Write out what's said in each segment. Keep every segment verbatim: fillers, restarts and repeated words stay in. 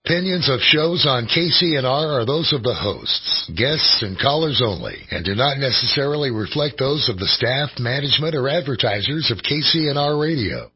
Opinions of shows on K C N R are those of the hosts, guests, and callers only, and do not necessarily reflect those of the staff, management, or advertisers of K C N R Radio.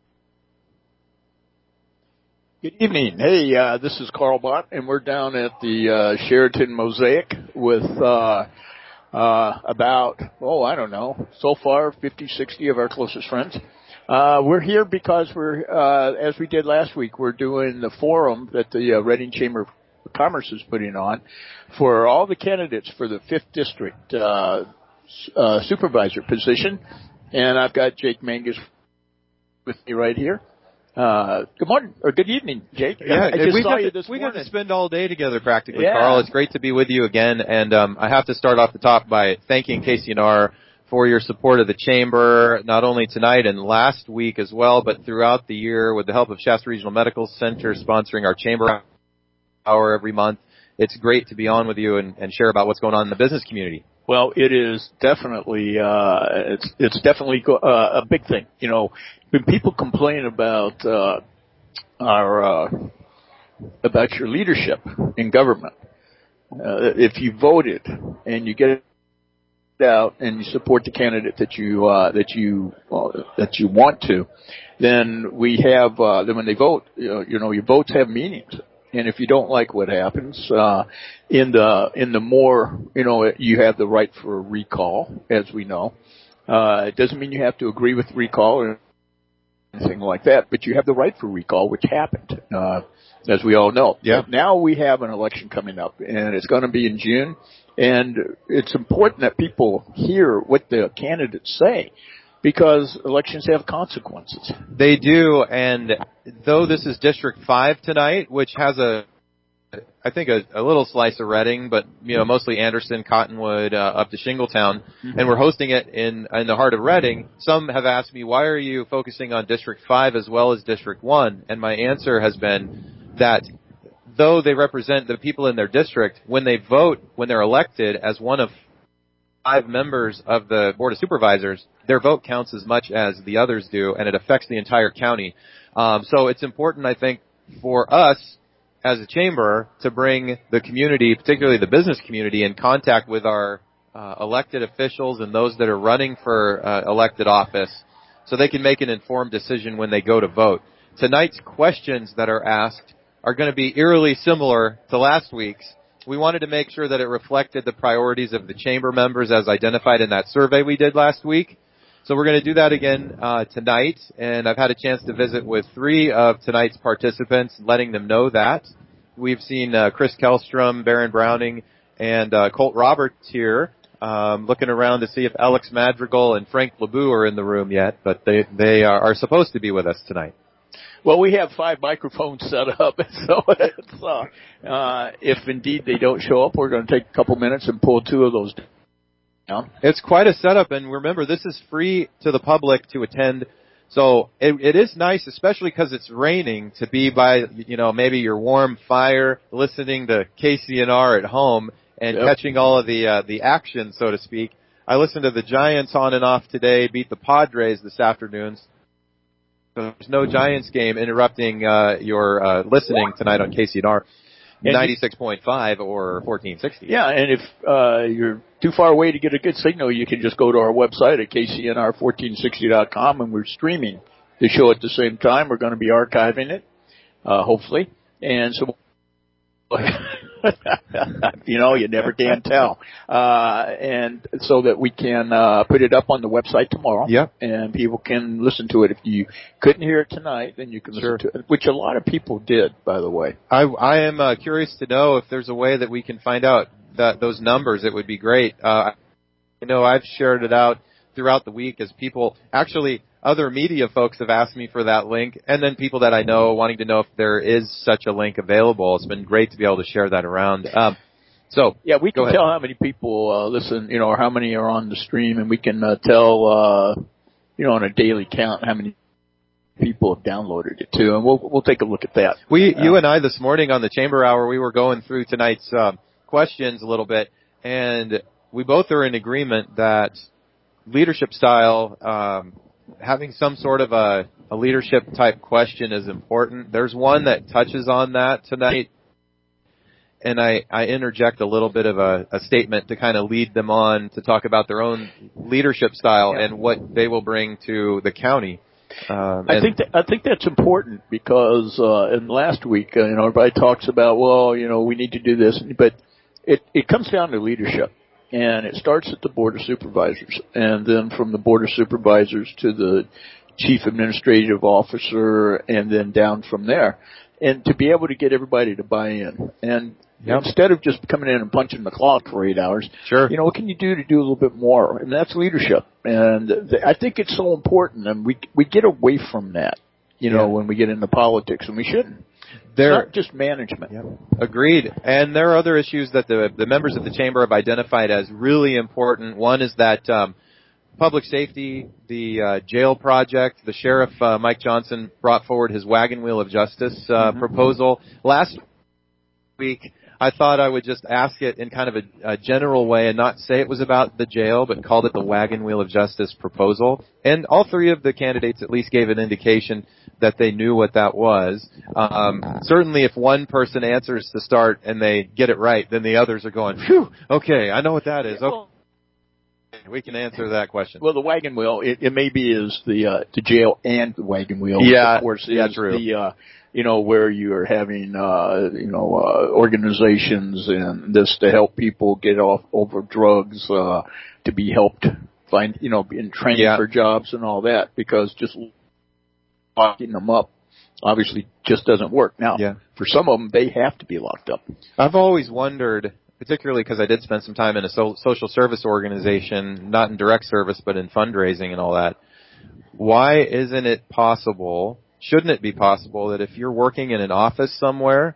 Good evening. Hey, uh, this is Carl Bott, and we're down at the uh, Sheraton Mosaic with uh, uh, about, oh, I don't know, so far fifty, sixty of our closest friends. Uh, we're here because we're, uh, as we did last week, we're doing the forum that the uh, Reading Chamber of Commerce is putting on for all the candidates for the fifth District uh, uh, supervisor position. And I've got Jake Mangus with me right here. Uh, good morning, or good evening, Jake. Yeah, I just we saw got you to, this we morning. got to spend all day together practically, yeah. Carl. It's great to be with you again. And um, I have to start off the top by thanking K C N R for your support of the Chamber, not only tonight and last week as well, but throughout the year with the help of Shasta Regional Medical Center sponsoring our Chamber Hour every month. It's great to be on with you and, and share about what's going on in the business community. Well, it is definitely, uh, it's, it's definitely uh, a big thing. You know, when people complain about, uh, our, uh, about your leadership in government, uh, if you voted and you get out and you support the candidate that you uh that you uh, that you want to, then we have uh then when they vote, you know, you know your votes have meanings. And if you don't like what happens uh in the in the more, you know, you have the right for a recall, as we know. Uh it doesn't mean you have to agree with recall or anything like that, but you have the right for recall, which happened, uh as we all know. Yeah. Now we have an election coming up, and it's going to be in June. And it's important that people hear what the candidates say, because elections have consequences. They do, and though this is District five tonight, which has a, I think a, a little slice of Reading, but, you know, mostly Anderson, Cottonwood, uh, up to Shingletown, mm-hmm. and we're hosting it in, in the heart of Reading. Some have asked me, why are you focusing on District five as well as District one? And my answer has been that though they represent the people in their district, when they vote, when they're elected as one of five members of the Board of Supervisors, their vote counts as much as the others do, and it affects the entire county. Um, so it's important, I think, for us as a chamber to bring the community, particularly the business community, in contact with our uh, elected officials and those that are running for uh, elected office so they can make an informed decision when they go to vote. Tonight's questions that are asked are going to be eerily similar to last week's. We wanted to make sure that it reflected the priorities of the chamber members as identified in that survey we did last week. So we're going to do that again uh, tonight, and I've had a chance to visit with three of tonight's participants, letting them know that. We've seen uh, Chris Kellstrom, Baron Browning, and uh, Colt Roberts here, um, looking around to see if Alex Madrigal and Frank LeBoux are in the room yet, but they, they are, are supposed to be with us tonight. Well, we have five microphones set up, so it's, uh, uh, if indeed they don't show up, we're going to take a couple minutes and pull two of those down. It's quite a setup, and remember, this is free to the public to attend, so it, it is nice, especially because it's raining, to be by, you know, maybe your warm fire, listening to K C N R at home, and yep. catching all of the uh, the action, so to speak. I listened to the Giants on and off today, beat the Padres this afternoon. So there's no Giants game interrupting uh, your uh, listening tonight on K C N R ninety-six point five or fourteen sixty. Yeah, and if uh, you're too far away to get a good signal, you can just go to our website at K C N R fourteen sixty dot com, and we're streaming the show at the same time. We're going to be archiving it, uh, hopefully. And so, you know, you never can tell. Uh, and so that we can, uh, put it up on the website tomorrow. Yep. And people can listen to it. If you couldn't hear it tonight, then you can sure. listen to it, which a lot of people did, by the way. I, I am uh, curious to know if there's a way that we can find out that those numbers. It would be great. Uh, I know I've shared it out throughout the week as people, actually, other media folks have asked me for that link, and then people that I know wanting to know if there is such a link available. It's been great to be able to share that around. Um, so yeah, we can ahead. tell how many people uh, listen, you know, or how many are on the stream, and we can uh, tell, uh, you know, on a daily count how many people have downloaded it too, and we'll we'll take a look at that. We, uh, you and I, this morning on the Chamber Hour, we were going through tonight's uh, questions a little bit, and we both are in agreement that leadership style. Um, having some sort of a a leadership type question is important. There's one that touches on that tonight, and I, I interject a little bit of a, a statement to kind of lead them on to talk about their own leadership style yeah. and what they will bring to the county. Um, I think that, I think that's important because uh, in last week, uh, you know, everybody talks about, well, you know, we need to do this, but it it comes down to leadership. And it starts at the Board of Supervisors, and then from the Board of Supervisors to the Chief Administrative Officer, and then down from there. And to be able to get everybody to buy in. And yep. instead of just coming in and punching the clock for eight hours, sure. you know, what can you do to do a little bit more? And that's leadership. And th- I think it's so important, and we we get away from that, you know, yeah. when we get into politics, and we shouldn't. There, it's not just management. Yep. Agreed. And there are other issues that the the members of the chamber have identified as really important. One is that um, public safety, the uh, jail project. The sheriff uh, Mike Johnson brought forward his wagon wheel of justice uh, mm-hmm. proposal last week. I thought I would just ask it in kind of a, a general way and not say it was about the jail, but called it the wagon wheel of justice proposal. And all three of the candidates at least gave an indication that they knew what that was. Um, certainly if one person answers to start and they get it right, then the others are going, phew, okay, I know what that is. Okay. We can answer that question. Well, the wagon wheel, it, it maybe is the, uh, the jail and the wagon wheel. Yeah, of course, yeah, is true. The, uh, you know, where you are having, uh, you know, uh, organizations and this to help people get off over drugs, uh, to be helped find, you know, in training yeah. for jobs and all that, because just locking them up obviously just doesn't work. Now, yeah. for some of them, they have to be locked up. I've always wondered, particularly because I did spend some time in a so- social service organization, not in direct service, but in fundraising and all that. Why isn't it possible, shouldn't it be possible, that if you're working in an office somewhere,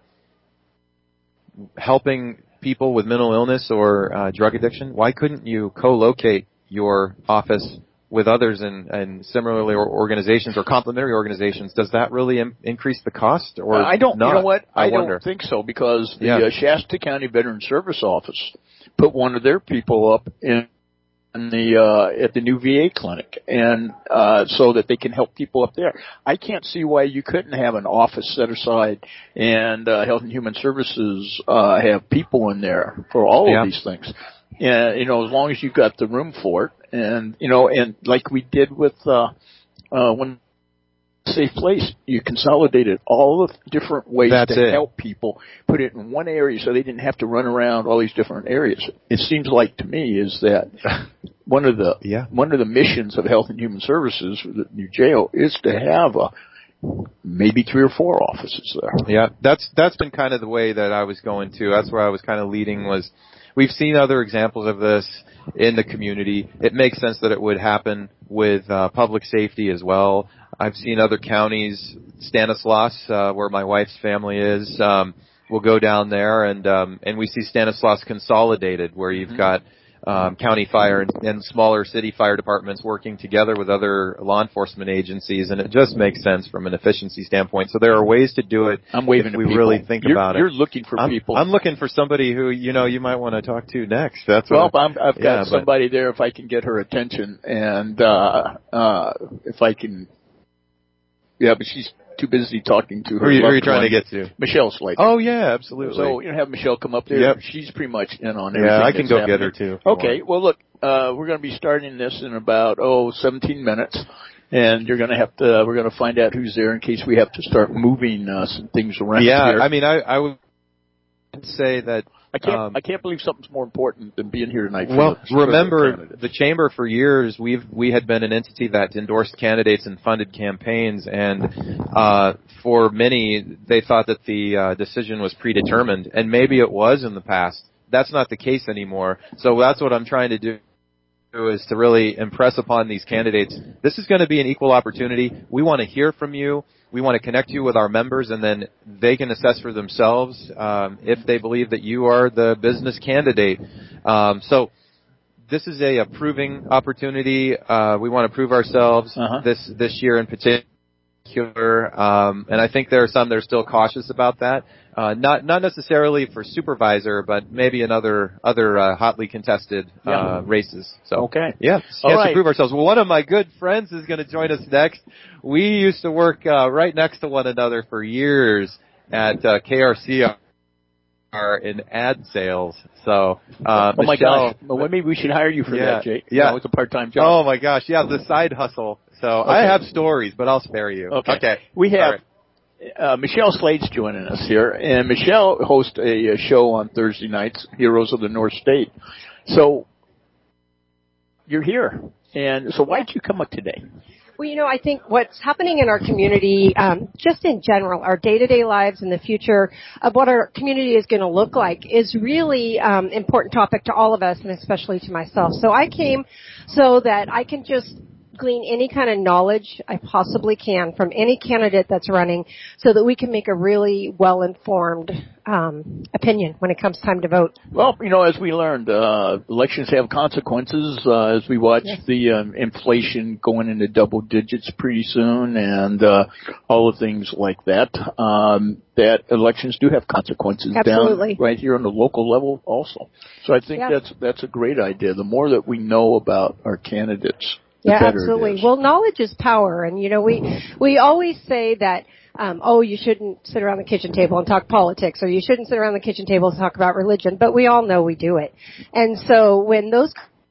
helping people with mental illness or uh, drug addiction, why couldn't you co-locate your office with others in, in similarly organizations or complementary organizations? Does that really im- increase the cost, or I don't. not? You know what? I, I wonder. don't think so, because the yeah. uh, Shasta County Veteran Service Office put one of their people up in, in the uh, at the new V A clinic, and uh, so that they can help people up there. I can't see why you couldn't have an office set aside and uh, Health and Human Services uh, have people in there for all yeah. of these things. And, you know, as long as you've got the room for it. And, you know, and like we did with, uh, uh, when Safe Place, you consolidated all the different ways That's to it. help people, put it in one area so they didn't have to run around all these different areas. It seems like to me is that one of the, yeah. one of the missions of Health and Human Services for the new jail is to have a, maybe three or four offices there. Yeah, that's, that's been kind of the way that I was going to. That's where I was kind of leading was, we've seen other examples of this in the community. It makes sense that it would happen with uh, public safety as well. I've seen other counties, Stanislaus, uh, where my wife's family is, um, we'll go down there and um, and we see Stanislaus consolidated, where you've mm-hmm. got um, county fire and, and smaller city fire departments working together with other law enforcement agencies, and it just makes sense from an efficiency standpoint. So there are ways to do it. I'm waving if we people. really think you're, about you're it. You're looking for I'm, people. I'm looking for somebody who you know you might want to talk to next. That's well, what I'm, I've got yeah, somebody there if I can get her attention, and uh, uh, if I can. Yeah, but she's too busy talking to her. Who are you, who are you trying one. to get to? Michelle Slater. Oh yeah, absolutely. So you know, have Michelle come up there. Yep. She's pretty much in on everything. Yeah, I can that's go happening. get her too. Okay. Well, look, uh, we're going to be starting this in about oh seventeen minutes, and you're going to have to. We're going to find out who's there in case we have to start moving uh, some things around. Yeah, here. I mean, I, I would say that. I can't. Um, I can't believe something's more important than being here tonight. For well, the, for remember the, the chamber for years. We've we had been an entity that endorsed candidates and funded campaigns, and uh, for many, they thought that the uh, decision was predetermined, and maybe it was in the past. That's not the case anymore. So that's what I'm trying to do. Is to really impress upon these candidates, this is going to be an equal opportunity. We want to hear from you. We want to connect you with our members, and then they can assess for themselves um, if they believe that you are the business candidate. Um, so this is a, a proving opportunity. Uh, we want to prove ourselves uh-huh. this this year in particular. Um, and I think there are some that are still cautious about that. Uh, not not necessarily for supervisor, but maybe in other other uh, hotly contested uh, yeah. races. So okay, yeah, all chance right. to prove ourselves. Well, one of my good friends is going to join us next. We used to work uh, right next to one another for years at uh, K R C R in ad sales. So uh, oh my Michelle, gosh, well, maybe we should hire you for yeah, that, Jake. Yeah, no, it's a part-time job. Oh my gosh, yeah, the side hustle. So okay. I have stories, but I'll spare you. Okay, okay. we have. Uh, Michelle Slade's joining us here, and Michelle hosts a, a show on Thursday nights, Heroes of the North State. So, you're here, and so why did you come up today? Well, you know, I think what's happening in our community, um, just in general, our day-to-day lives and the future of what our community is going to look like is really um, important topic to all of us, and especially to myself. So I came so that I can just glean any kind of knowledge I possibly can from any candidate that's running so that we can make a really well-informed um, opinion when it comes time to vote. Well, you know, as we learned, uh, elections have consequences uh, as we watch yes. the um, inflation going into double digits pretty soon and uh, all the things like that, um, that elections do have consequences Absolutely. down right here on the local level also. So I think yeah. that's that's a great idea. The more that we know about our candidates, yeah, absolutely. Well, knowledge is power, and you know, we we always say that, um, oh, you shouldn't sit around the kitchen table and talk politics, or you shouldn't sit around the kitchen table and talk about religion, but we all know we do it. And so when those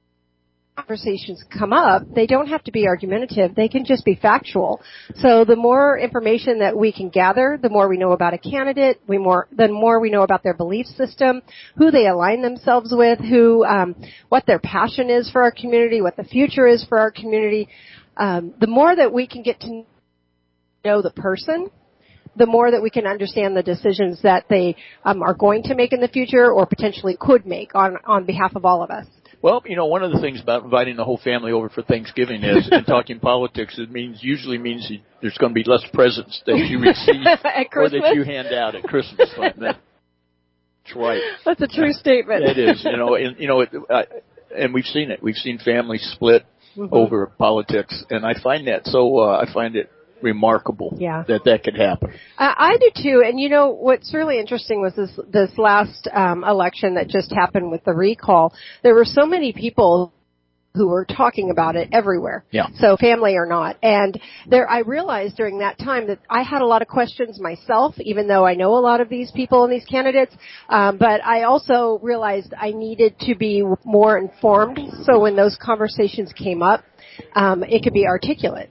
conversations come up, they don't have to be argumentative. They can just be factual. So the more information that we can gather, the more we know about a candidate, we more, the more we know about their belief system, who they align themselves with, who, um, what their passion is for our community, what the future is for our community. Um, the more that we can get to know the person, the more that we can understand the decisions that they um, are going to make in the future or potentially could make on, on behalf of all of us. Well, you know, one of the things about inviting the whole family over for Thanksgiving is, and talking politics, it means usually means you, there's going to be less presents that you receive or that you hand out at Christmas time. That's right. That's a true statement. It is, you know, and you know, it, uh, and we've seen it. We've seen families split mm-hmm. over politics, and I find that so. Uh, I find it remarkable yeah. that that could happen. Uh, I do too, and you know what's really interesting was this this last um, election that just happened with the recall. There were so many people who were talking about it everywhere. Yeah. So family or not, and there I realized during that time that I had a lot of questions myself, even though I know a lot of these people and these candidates. Um, but I also realized I needed to be more informed, so when those conversations came up, um, it could be articulate.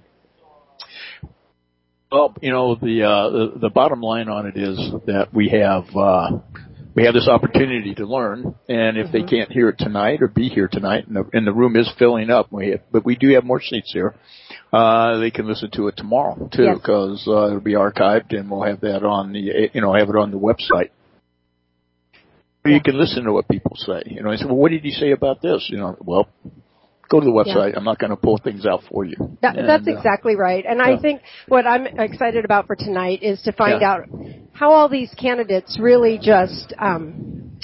Well, you know, the, uh, the, the bottom line on it is that we have, uh, we have this opportunity to learn, and if mm-hmm. they can't hear it tonight or be here tonight, and the, and the room is filling up, we have, but we do have more seats here, uh, they can listen to it tomorrow, too, yes. because, uh, it'll be archived, and we'll have that on the, you know, have it on the website. Yeah. You can listen to what people say, you know, I say, well, what did he say about this? You know, well, go to the website. Yeah. I'm not going to pull things out for you. That, and, that's exactly uh, right. And yeah. I think what I'm excited about for tonight is to find yeah. out how all these candidates really just, um,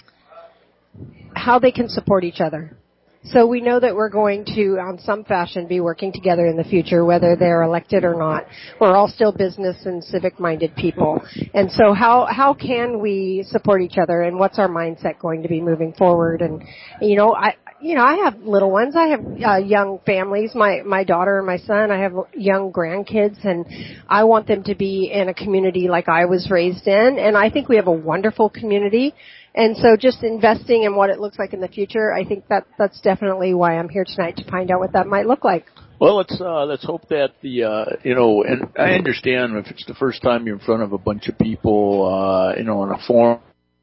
how they can support each other. So we know that we're going to, on some fashion, be working together in the future, whether they're elected or not. We're all still business and civic-minded people. And so how, how can we support each other, and what's our mindset going to be moving forward? And, you know, I, you know, I have little ones. I have uh, young families, my, my daughter and my son. I have young grandkids, and I want them to be in a community like I was raised in. And I think we have a wonderful community. And so just investing in what it looks like in the future, I think that that's definitely why I'm here tonight, to find out what that might look like. Well, let's uh, let's hope that the uh, you know, and I understand if it's the first time you're in front of a bunch of people, uh, you know, in a forum.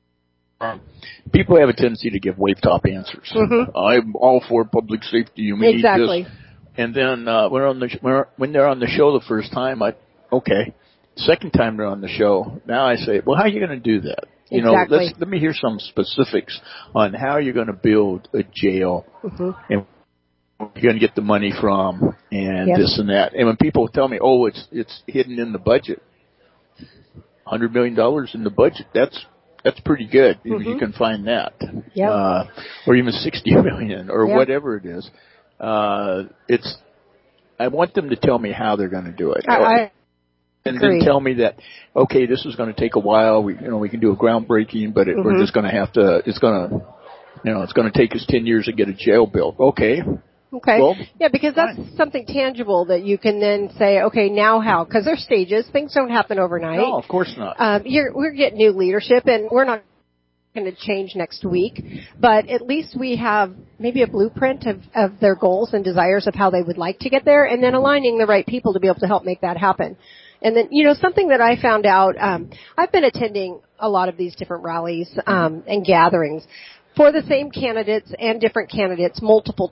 People have a tendency to give wave-top answers. Mm-hmm. I'm all for public safety. And we exactly. need this. And then uh, when, on the, when they're on the show the first time, I okay. Second time they're on the show, now I say, well, how are you going to do that? You exactly. know, let's, let me hear some specifics on how you're going to build a jail mm-hmm. and where you're going to get the money from and yes. this and that. And when people tell me, oh, it's it's hidden in the budget, one hundred million dollars in the budget, that's That's pretty good if mm-hmm. you can find that, yep. uh, or even sixty million, or yep. whatever it is. Uh, it's. I want them to tell me how they're going to do it. I, and then tell me that, okay, this is going to take a while. We, you know, we can do a groundbreaking, but it, mm-hmm. we're just going to have to. It's going to, you know, it's going to take us ten years to get a jail built. Okay. Okay. Well, yeah, because that's fine. something tangible that you can then say, okay, now how? Because there's stages. Things don't happen overnight. No, of course not. Um, you're, we're getting new leadership, and we're not going to change next week, but at least we have maybe a blueprint of, of their goals and desires of how they would like to get there, and then aligning the right people to be able to help make that happen. And then, you know, something that I found out, um, I've been attending a lot of these different rallies um, and gatherings for the same candidates and different candidates multiple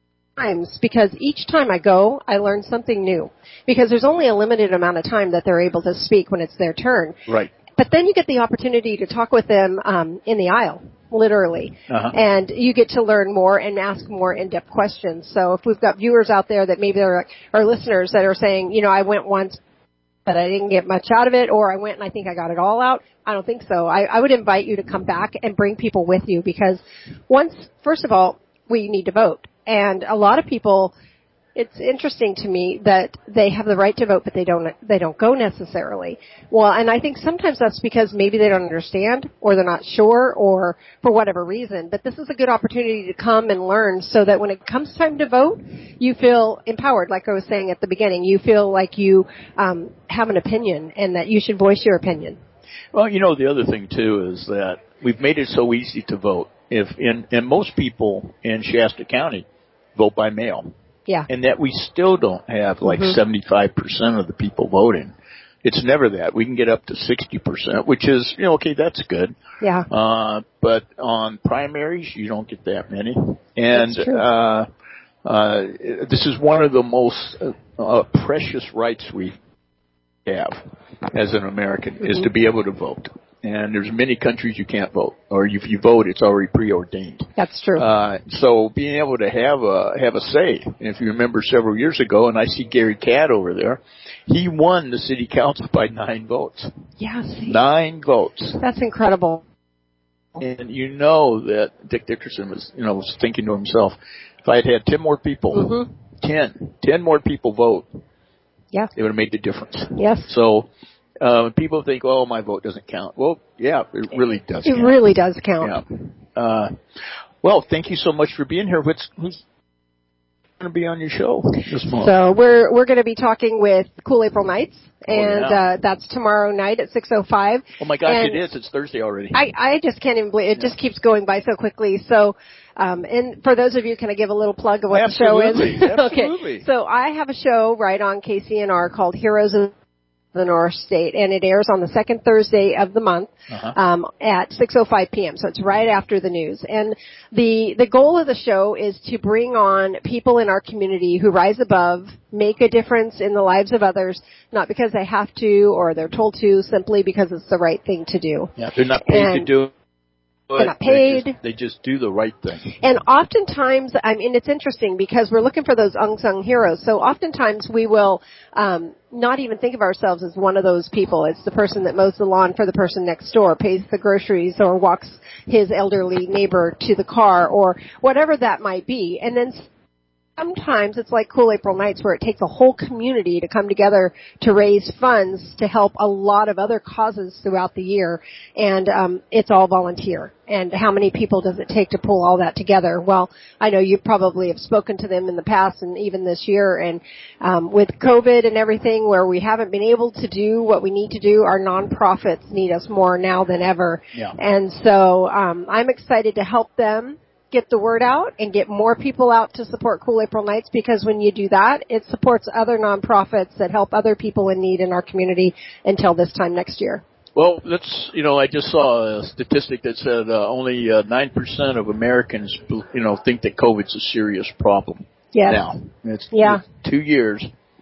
times, because each time I go, I learn something new, because there's only a limited amount of time that they're able to speak when it's their turn. Right. But then you get the opportunity to talk with them um, in the aisle, literally, uh-huh. and you get to learn more and ask more in-depth questions. So if we've got viewers out there that maybe are or listeners that are saying, you know, I went once, but I didn't get much out of it, or I went and I think I got it all out, I don't think so. I, I would invite you to come back and bring people with you, because once, first of all, we need to vote. And a lot of people, it's interesting to me that they have the right to vote, but they don't, they don't go necessarily. Well, and I think sometimes that's because maybe they don't understand, or they're not sure, or for whatever reason. But this is a good opportunity to come and learn, so that when it comes time to vote, you feel empowered, like I was saying at the beginning. You feel like you um, have an opinion, and that you should voice your opinion. Well, you know, the other thing, too, is that we've made it so easy to vote. If in, and most people in Shasta County vote by mail. Yeah. And that we still don't have like mm-hmm. seventy-five percent of the people voting. It's never that. We can get up to sixty percent, which is, you know, okay, that's good. Yeah. Uh, but on primaries, you don't get that many. And, that's true. uh, uh, this is one of the most uh, uh, precious rights we have as an American, mm-hmm. is to be able to vote. And there's many countries you can't vote, or if you vote, it's already preordained. That's true. Uh, so being able to have a have a say, and if you remember several years ago, and I see Gary Cadd over there, he won the city council by nine votes. Yeah, see. Nine votes. That's incredible. And you know that Dick Dickerson was, you know, was thinking to himself, if I had had ten more people, mm-hmm. ten, ten more people vote, yeah, it would have made the difference. Yes. So. Uh, people think, oh, my vote doesn't count. Well, yeah, it really does it count. It really does count. Yeah. Uh, well, thank you so much for being here. What's, who's going to be on your show this month? So we're, we're going to be talking with Cool April Nights, and oh, yeah. uh, that's tomorrow night at six oh five. Oh, my gosh, and it is. It's Thursday already. I, I just can't even believe it. It yeah. just keeps going by so quickly. So, um, and for those of you, can I give a little plug of what Absolutely. the show is? Absolutely. Okay. So I have a show right on K C N R called Heroes of the North State, and it airs on the second Thursday of the month uh-huh. um, at six oh five p.m. So it's right after the news. And the the goal of the show is to bring on people in our community who rise above, make a difference in the lives of others, not because they have to or they're told to, simply because it's the right thing to do. Yeah, they're not paid and to do it. They're not paid. They just, they just do the right thing. And oftentimes, I mean, it's interesting because we're looking for those unsung heroes. So oftentimes we will um, not even think of ourselves as one of those people. It's the person that mows the lawn for the person next door, pays the groceries, or walks his elderly neighbor to the car, or whatever that might be. And then sometimes it's like Cool April Nights, where it takes a whole community to come together to raise funds to help a lot of other causes throughout the year, and um, it's all volunteer. And how many people does it take to pull all that together? Well, I know you probably have spoken to them in the past and even this year, and um, with COVID and everything, where we haven't been able to do what we need to do, our nonprofits need us more now than ever. Yeah. And so um, I'm excited to help them get the word out and get more people out to support Cool April Nights, because when you do that, it supports other nonprofits that help other people in need in our community until this time next year. Well, that's, you know, I just saw a statistic that said uh, only uh, nine percent of Americans, you know, think that COVID's a serious problem. Yes. Now, it's, yeah. it's two years,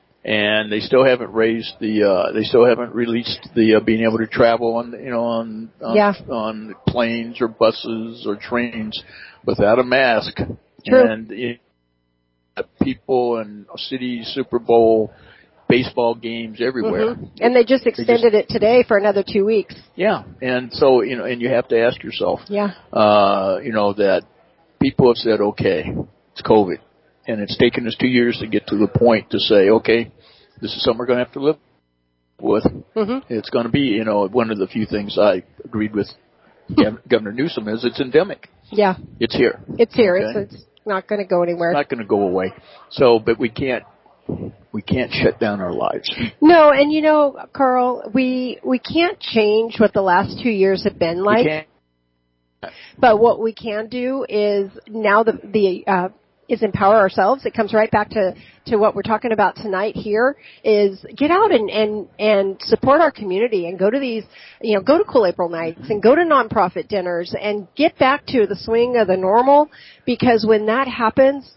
and they still haven't raised the, uh, they still haven't released the uh, being able to travel on, you know, on, on, yeah. on planes or buses or trains without a mask. True. And you know, people in cities, Super Bowl, baseball games everywhere. Mm-hmm. And they just extended they just, it today for another two weeks. Yeah. And so, you know, and you have to ask yourself, yeah. uh, you know, that people have said, okay, it's COVID. And it's taken us two years to get to the point to say, okay, this is something we're going to have to live with. Mm-hmm. It's going to be, you know, one of the few things I agreed with Governor Newsom is it's endemic. Yeah. It's here. It's here. Okay? It's, it's not going to go anywhere. It's not going to go away. So, but we can't, we can't shut down our lives. No, and you know, Carl, we, we can't change what the last two years have been like. We can't. But what we can do is now the, the, uh, is empower ourselves. It comes right back to, to what we're talking about tonight here is get out and, and, and support our community and go to these, you know, go to Cool April nights and go to nonprofit dinners and get back to the swing of the normal, because when that happens,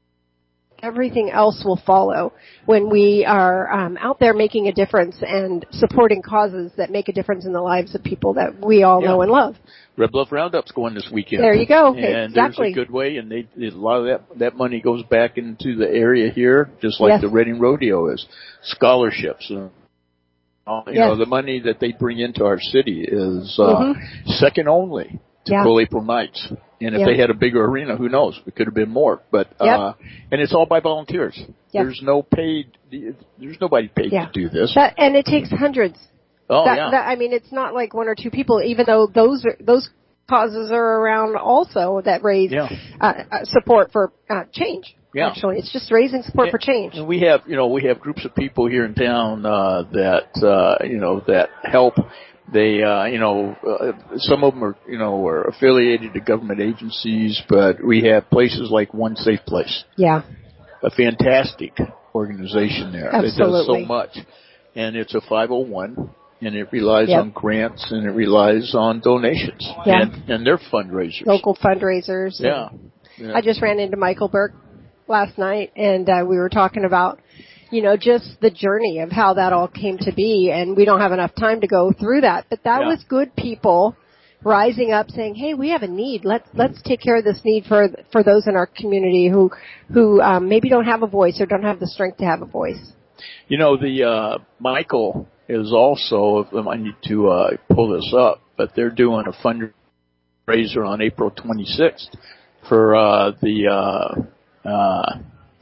everything else will follow. When we are um, out there making a difference and supporting causes that make a difference in the lives of people that we all yeah. know and love. Red Bluff Roundup's going this weekend. There you go. And exactly. there's a good way, and they, a lot of that that money goes back into the area here, just like yes. the Reading Rodeo is. Scholarships. Uh, you yes. know, the money that they bring into our city is uh, mm-hmm. second only to yeah. Cool April Nights. And if yeah. they had a bigger arena, who knows? It could have been more. But yep. uh, and it's all by volunteers. Yep. There's no paid. There's nobody paid yeah. to do this. That, and it takes hundreds. Oh that, yeah. That, I mean, it's not like one or two people. Even though those are, those causes are around also that raise yeah. uh, support for uh, change. Yeah. Actually, it's just raising support and, for change. And we have, you know, we have groups of people here in town uh, that uh, you know that help. They, uh, you know, uh, some of them are, you know, are affiliated to government agencies, but we have places like One Safe Place. Yeah. A fantastic organization there. Absolutely. It does so much. And it's a five oh one, and it relies yep. on grants, and it relies on donations. Yeah. And, and they're fundraisers. Local fundraisers. Yeah. yeah. I just ran into Michael Burke last night, and uh, we were talking about, you know, just the journey of how that all came to be, and we don't have enough time to go through that. But that yeah. was good people rising up, saying, "Hey, we have a need. Let's let's take care of this need for for those in our community who who um, maybe don't have a voice or don't have the strength to have a voice." You know, the uh, Michael is also. I need to uh, pull this up, but they're doing a fundraiser on April twenty-sixth for uh, the. Uh, uh,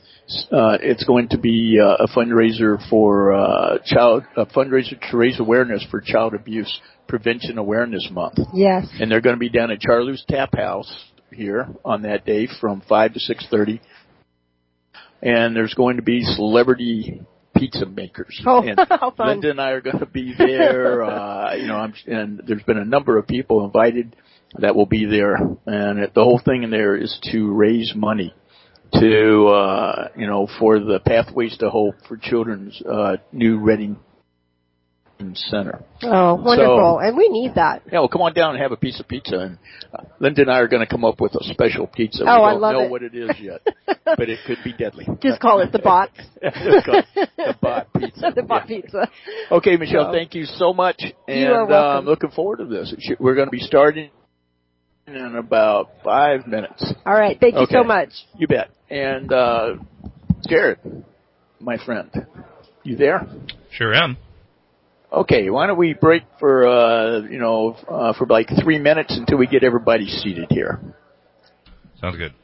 Uh, it's going to be uh, a fundraiser for uh, child, a fundraiser to raise awareness for Child Abuse Prevention Awareness Month. Yes. And they're going to be down at Charlie's Tap House here on that day from five to six thirty. And there's going to be celebrity pizza makers. Oh, and how fun. Linda and I are going to be there. uh, you know, I'm, and there's been a number of people invited that will be there. And it, the whole thing in there is to raise money to, uh, you know, for the Pathways to Hope for Children's, uh, new Reading Center. Oh, wonderful. So, and we need that. Yeah, well, come on down and have a piece of pizza. And uh, Linda and I are going to come up with a special pizza. Oh, we I don't love know it. what it is yet, but it could be deadly. Just call it the bot. Just call it the bot pizza. The bot yeah. pizza. Okay, Michelle, so, thank you so much. And you are welcome. Uh, I'm looking forward to this. We're going to be starting in about five minutes. All right. Thank you okay. so much. You bet. And, uh, Jared, my friend, you there? Sure am. Okay. Why don't we break for, uh, you know, uh, for like three minutes until we get everybody seated here. Sounds good.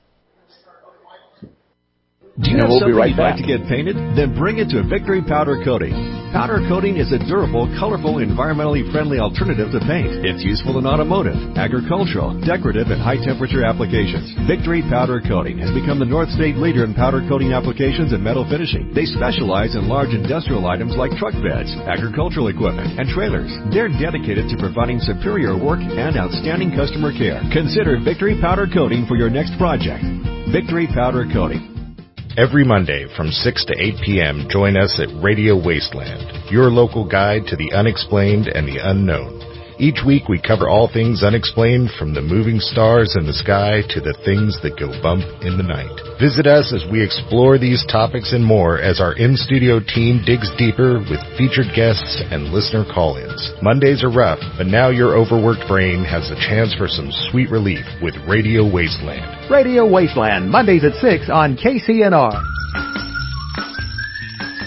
Do you and have we'll something be right you'd back. like to get painted? Then bring it to Victory Powder Coating. Powder coating is a durable, colorful, environmentally friendly alternative to paint. It's useful in automotive, agricultural, decorative, and high-temperature applications. Victory Powder Coating has become the North State leader in powder coating applications and metal finishing. They specialize in large industrial items like truck beds, agricultural equipment, and trailers. They're dedicated to providing superior work and outstanding customer care. Consider Victory Powder Coating for your next project. Victory Powder Coating. Every Monday from six to eight p.m., join us at Radio Wasteland, your local guide to the unexplained and the unknown. Each week we cover all things unexplained, from the moving stars in the sky to the things that go bump in the night. Visit us as we explore these topics and more as our in-studio team digs deeper with featured guests and listener call-ins. Mondays are rough, but now your overworked brain has a chance for some sweet relief with Radio Wasteland. Radio Wasteland, Mondays at six on K C N R.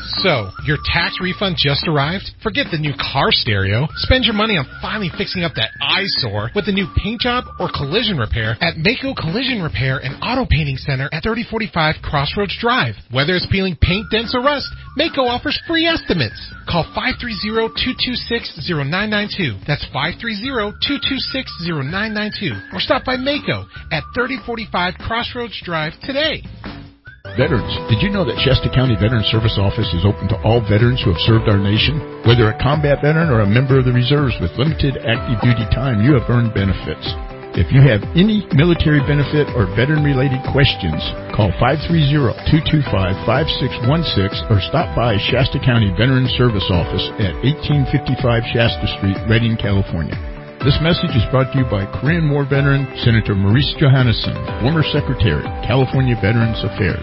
So, your tax refund just arrived? Forget the new car stereo. Spend your money on finally fixing up that eyesore with a new paint job or collision repair at Mako Collision Repair and Auto Painting Center at thirty forty-five Crossroads Drive. Whether it's peeling paint, dents, or rust, Mako offers free estimates. Call five three zero, two two six, zero nine nine two. That's five three zero, two two six, zero nine nine two. Or stop by Mako at thirty forty-five Crossroads Drive today. Veterans, did you know that Shasta County Veteran Service Office is open to all veterans who have served our nation? Whether a combat veteran or a member of the reserves with limited active duty time, you have earned benefits. If you have any military benefit or veteran-related questions, call five three zero, two two five, five six one six or stop by Shasta County Veteran Service Office at eighteen fifty-five Shasta Street, Redding, California. This message is brought to you by Korean War veteran Senator Maurice Johannesson, former Secretary, California Veterans Affairs.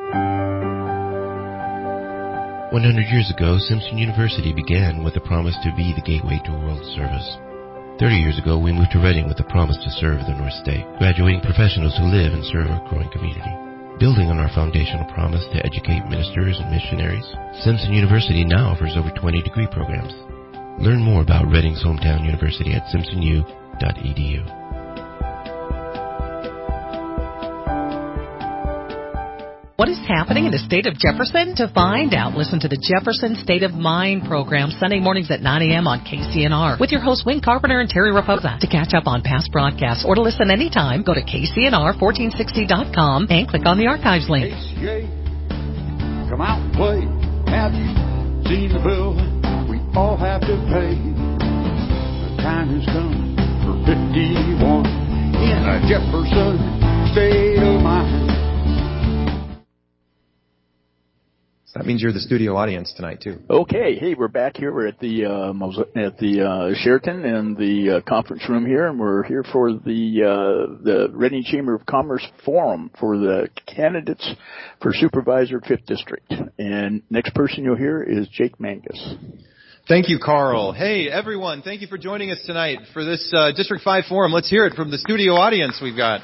one hundred years ago, Simpson University began with a promise to be the gateway to world service. thirty years ago, we moved to Redding with a promise to serve the North State, graduating professionals who live and serve our growing community. Building on our foundational promise to educate ministers and missionaries, Simpson University now offers over twenty degree programs. Learn more about Redding's hometown university at simpson u dot e d u. What is happening in the state of Jefferson? To find out, listen to the Jefferson State of Mind program Sunday mornings at nine a.m. on K C N R with your hosts Wayne Carpenter and Terry Raposa. To catch up on past broadcasts or to listen anytime, go to K C N R fourteen sixty dot com and click on the archives link. H G A, come out and play. Have you seen the bill we all have to pay? The time has come for fifty-one in a Jefferson State of Mind. That means you're the studio audience tonight, too. Okay. Hey, we're back here. We're at the uh, at the uh, Sheraton in the uh, conference room here, and we're here for the uh, the Redding Chamber of Commerce Forum for the candidates for Supervisor fifth District. And next person you'll hear is Jake Mangus. Thank you, Carl. Hey, everyone. Thank you for joining us tonight for this uh, District five Forum. Let's hear it from the studio audience we've got.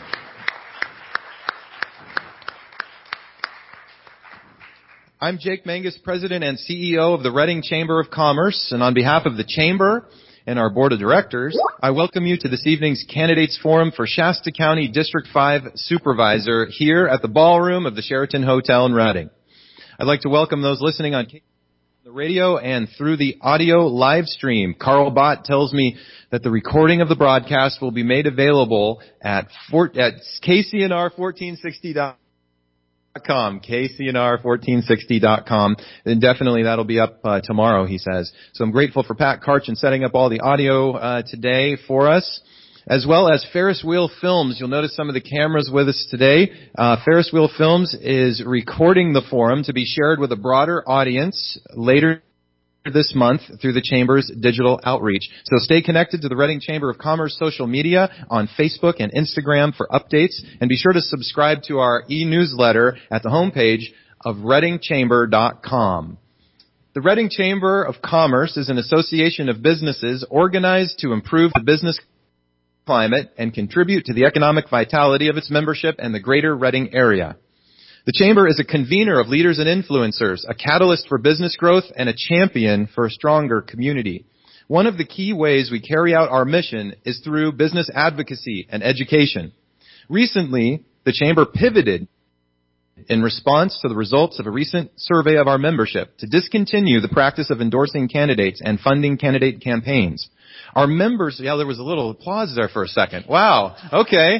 I'm Jake Mangus, President and C E O of the Redding Chamber of Commerce, and on behalf of the Chamber and our Board of Directors, I welcome you to this evening's Candidates Forum for Shasta County District five Supervisor here at the ballroom of the Sheraton Hotel in Redding. I'd like to welcome those listening on the radio and through the audio live stream. Carl Bott tells me that the recording of the broadcast will be made available at, at K C N R fourteen sixty dot com, K C N R fourteen sixty dot com, and definitely that'll be up uh, tomorrow, he says. So I'm grateful for Pat Karch in setting up all the audio uh, today for us, as well as Ferris Wheel Films. You'll notice some of the cameras with us today. Uh, Ferris Wheel Films is recording the forum to be shared with a broader audience later this month through the Chamber's digital outreach. So stay connected to the Redding Chamber of Commerce social media on Facebook and Instagram for updates, and be sure to subscribe to our e-newsletter at the homepage of redding chamber dot com. The Redding Chamber of Commerce is an association of businesses organized to improve the business climate and contribute to the economic vitality of its membership and the greater Redding area. The Chamber is a convener of leaders and influencers, a catalyst for business growth, and a champion for a stronger community. One of the key ways we carry out our mission is through business advocacy and education. Recently, the Chamber pivoted in response to the results of a recent survey of our membership to discontinue the practice of endorsing candidates and funding candidate campaigns. Our members, yeah, there was a little applause there for a second. Wow, okay.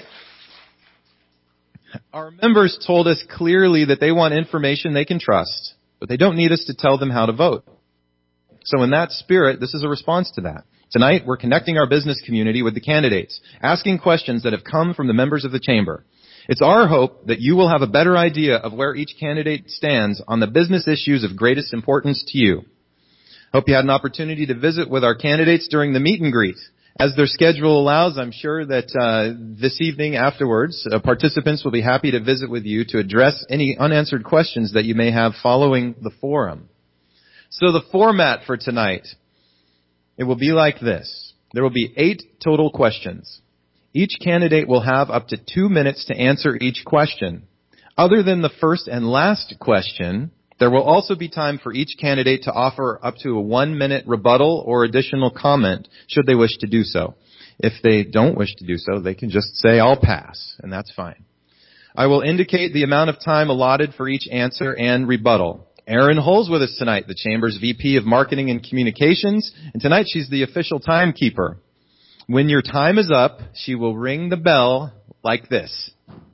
Our members told us clearly that they want information they can trust, but they don't need us to tell them how to vote. So in that spirit, this is a response to that. Tonight, we're connecting our business community with the candidates, asking questions that have come from the members of the Chamber. It's our hope that you will have a better idea of where each candidate stands on the business issues of greatest importance to you. Hope you had an opportunity to visit with our candidates during the meet and greet. As their schedule allows, I'm sure that uh, this evening afterwards, uh, participants will be happy to visit with you to address any unanswered questions that you may have following the forum. So the format for tonight, it will be like this. There will be eight total questions. Each candidate will have up to two minutes to answer each question. Other than the first and last question, There will also be time for each candidate to offer up to a one-minute rebuttal or additional comment should they wish to do so. If they don't wish to do so, they can just say, I'll pass, and that's fine. I will indicate the amount of time allotted for each answer and rebuttal. Erin Hull's with us tonight, the Chamber's V P of Marketing and Communications, and tonight she's the official timekeeper. When your time is up, she will ring the bell like this.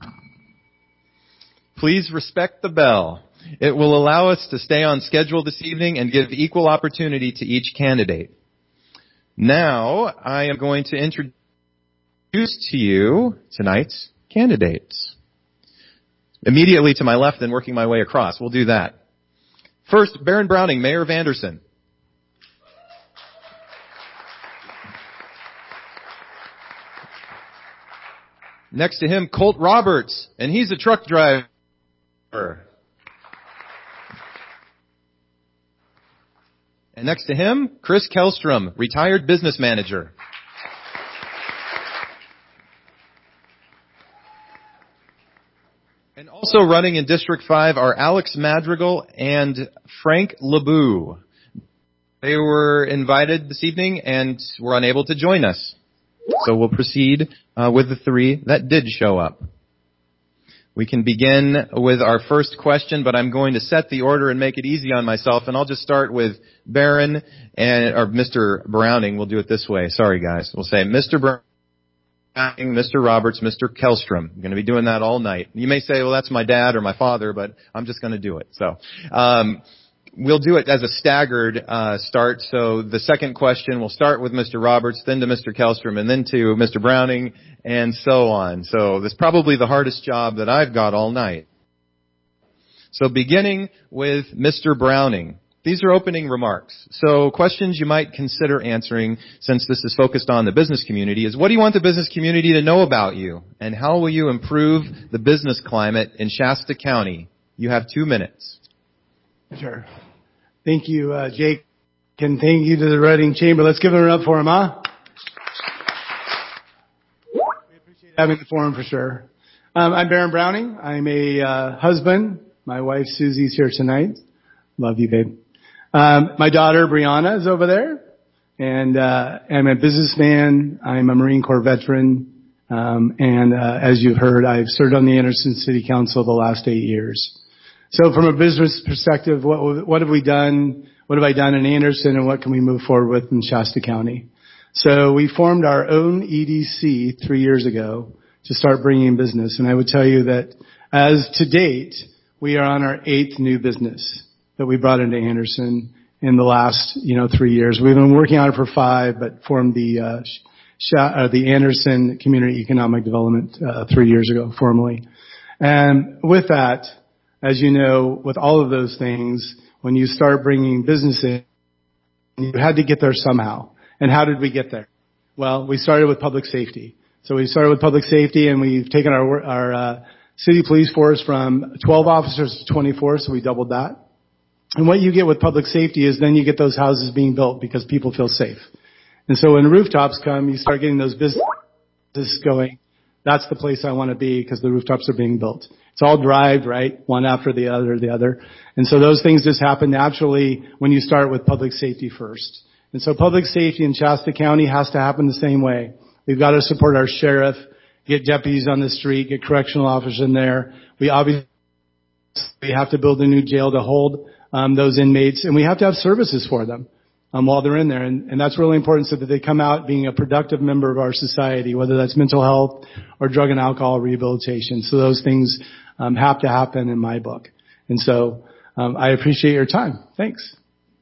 Please respect the bell. It will allow us to stay on schedule this evening and give equal opportunity to each candidate. Now, I am going to introduce to you tonight's candidates. Immediately to my left and working my way across. We'll do that. First, Barron Browning, Mayor of Anderson. Next to him, Colt Roberts, and he's a truck driver. And next to him, Chris Kellstrom, retired business manager. And also running in District five are Alex Madrigal and Frank LeBoux. They were invited this evening and were unable to join us. So we'll proceed uh, with the three that did show up. We can begin with our first question, but I'm going to set the order and make it easy on myself, and I'll just start with Barron and or Mister Browning. We'll do it this way. Sorry, guys. We'll say Mister Browning, Mister Roberts, Mister Kellstrom. I'm going to be doing that all night. You may say, well, that's my dad or my father, but I'm just going to do it. So um, we'll do it as a staggered uh, start. So the second question, we'll start with Mister Roberts, then to Mister Kellstrom, and then to Mister Browning, and so on. So this is probably the hardest job that I've got all night. So beginning with Mister Browning. These are opening remarks. So questions you might consider answering, since this is focused on the business community, is what do you want the business community to know about you? And how will you improve the business climate in Shasta County? You have two minutes. Sure. Thank you, uh, Jake. And thank you to the Reading Chamber. Let's give it up for him, huh? We appreciate having the forum for sure. Um, I'm Barron Browning. I'm a uh, husband. My wife, Susie's here tonight. Love you, babe. Um, my daughter, Brianna, is over there. And uh, I'm a businessman. I'm a Marine Corps veteran. Um, and uh, as you've heard, I've served on the Anderson City Council the last eight years. So from a business perspective, what, what have we done? What have I done in Anderson, and what can we move forward with in Shasta County? So we formed our own E D C three years ago to start bringing in business. And I would tell you that as to date, we are on our eighth new business that we brought into Anderson in the last, you know, three years. We've been working on it for five, but formed the uh, Sh- uh, the Anderson Community Economic Development uh, three years ago, formally. And with that, as you know, with all of those things, when you start bringing business in, you had to get there somehow. And how did we get there? Well, we started with public safety. So we started with public safety, and we've taken our our uh, city police force from twelve officers to twenty-four, so we doubled that. And what you get with public safety is then you get those houses being built because people feel safe. And so when rooftops come, you start getting those businesses going. That's the place I want to be because the rooftops are being built. It's all derived, right? One after the other, the other. And so those things just happen naturally when you start with public safety first. And so public safety in Shasta County has to happen the same way. We've got to support our sheriff, get deputies on the street, get correctional officers in there. We obviously have to build a new jail to hold um, those inmates, and we have to have services for them um, while they're in there. And, and that's really important so that they come out being a productive member of our society, whether that's mental health or drug and alcohol rehabilitation. So those things um, have to happen in my book. And so um, I appreciate your time. Thanks.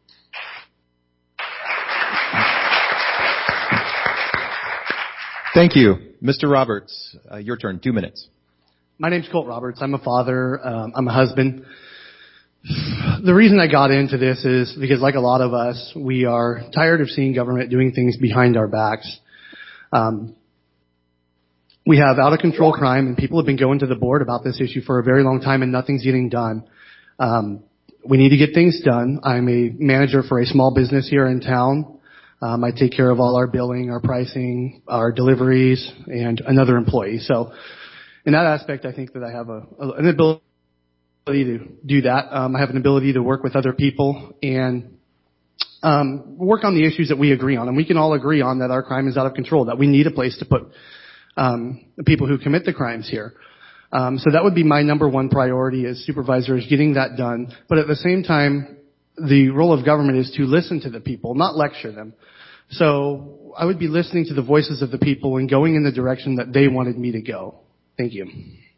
Thank you. Mister Roberts, uh, your turn. Two minutes. My name's Colt Roberts. I'm a father. Um, I'm a husband. The reason I got into this is because, like a lot of us, we are tired of seeing government doing things behind our backs. Um, we have out-of-control crime, and people have been going to the board about this issue for a very long time, and nothing's getting done. Um, we need to get things done. I'm a manager for a small business here in town. Um, I take care of all our billing, our pricing, our deliveries, and another employee. So in that aspect, I think that I have a, an ability ability to do that. Um, I have an ability to work with other people and um, work on the issues that we agree on. And we can all agree on that our crime is out of control, that we need a place to put um, the people who commit the crimes here. Um, so that would be my number one priority as supervisor, is getting that done. But at the same time, the role of government is to listen to the people, not lecture them. So I would be listening to the voices of the people and going in the direction that they wanted me to go. Thank you.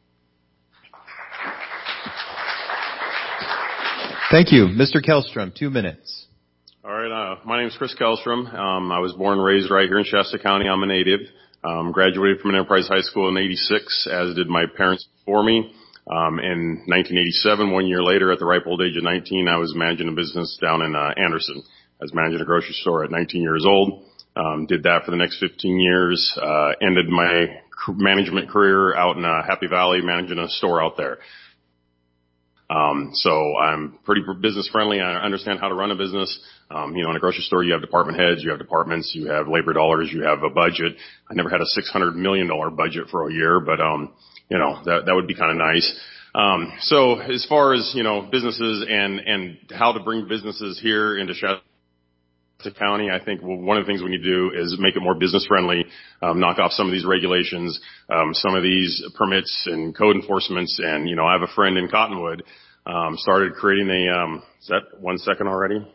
Thank you. Mister Kellstrom, two minutes. All right. Uh, my name is Chris Kellstrom. Um, I was born and raised right here in Shasta County. I'm a native. Um, graduated from Enterprise High School in eighty-six, as did my parents before me. Um, in nineteen eighty-seven, one year later, at the ripe old age of nineteen, I was managing a business down in uh, Anderson. I was managing a grocery store at nineteen years old. Um, did that for the next fifteen years. Uh, ended my management career out in uh, Happy Valley, managing a store out there. Um, so I'm pretty business friendly. I understand how to run a business. Um, you know, in a grocery store, you have department heads, you have departments, you have labor dollars, you have a budget. I never had a six hundred million dollars budget for a year, but, um, you know, that, that would be kind of nice. Um, so as far as, you know, businesses and, and how to bring businesses here into Shasta County, I think one of the things we need to do is make it more business friendly, um, knock off some of these regulations, um, some of these permits and code enforcements. And, you know, I have a friend in Cottonwood, um, started creating a, um, is that one second already?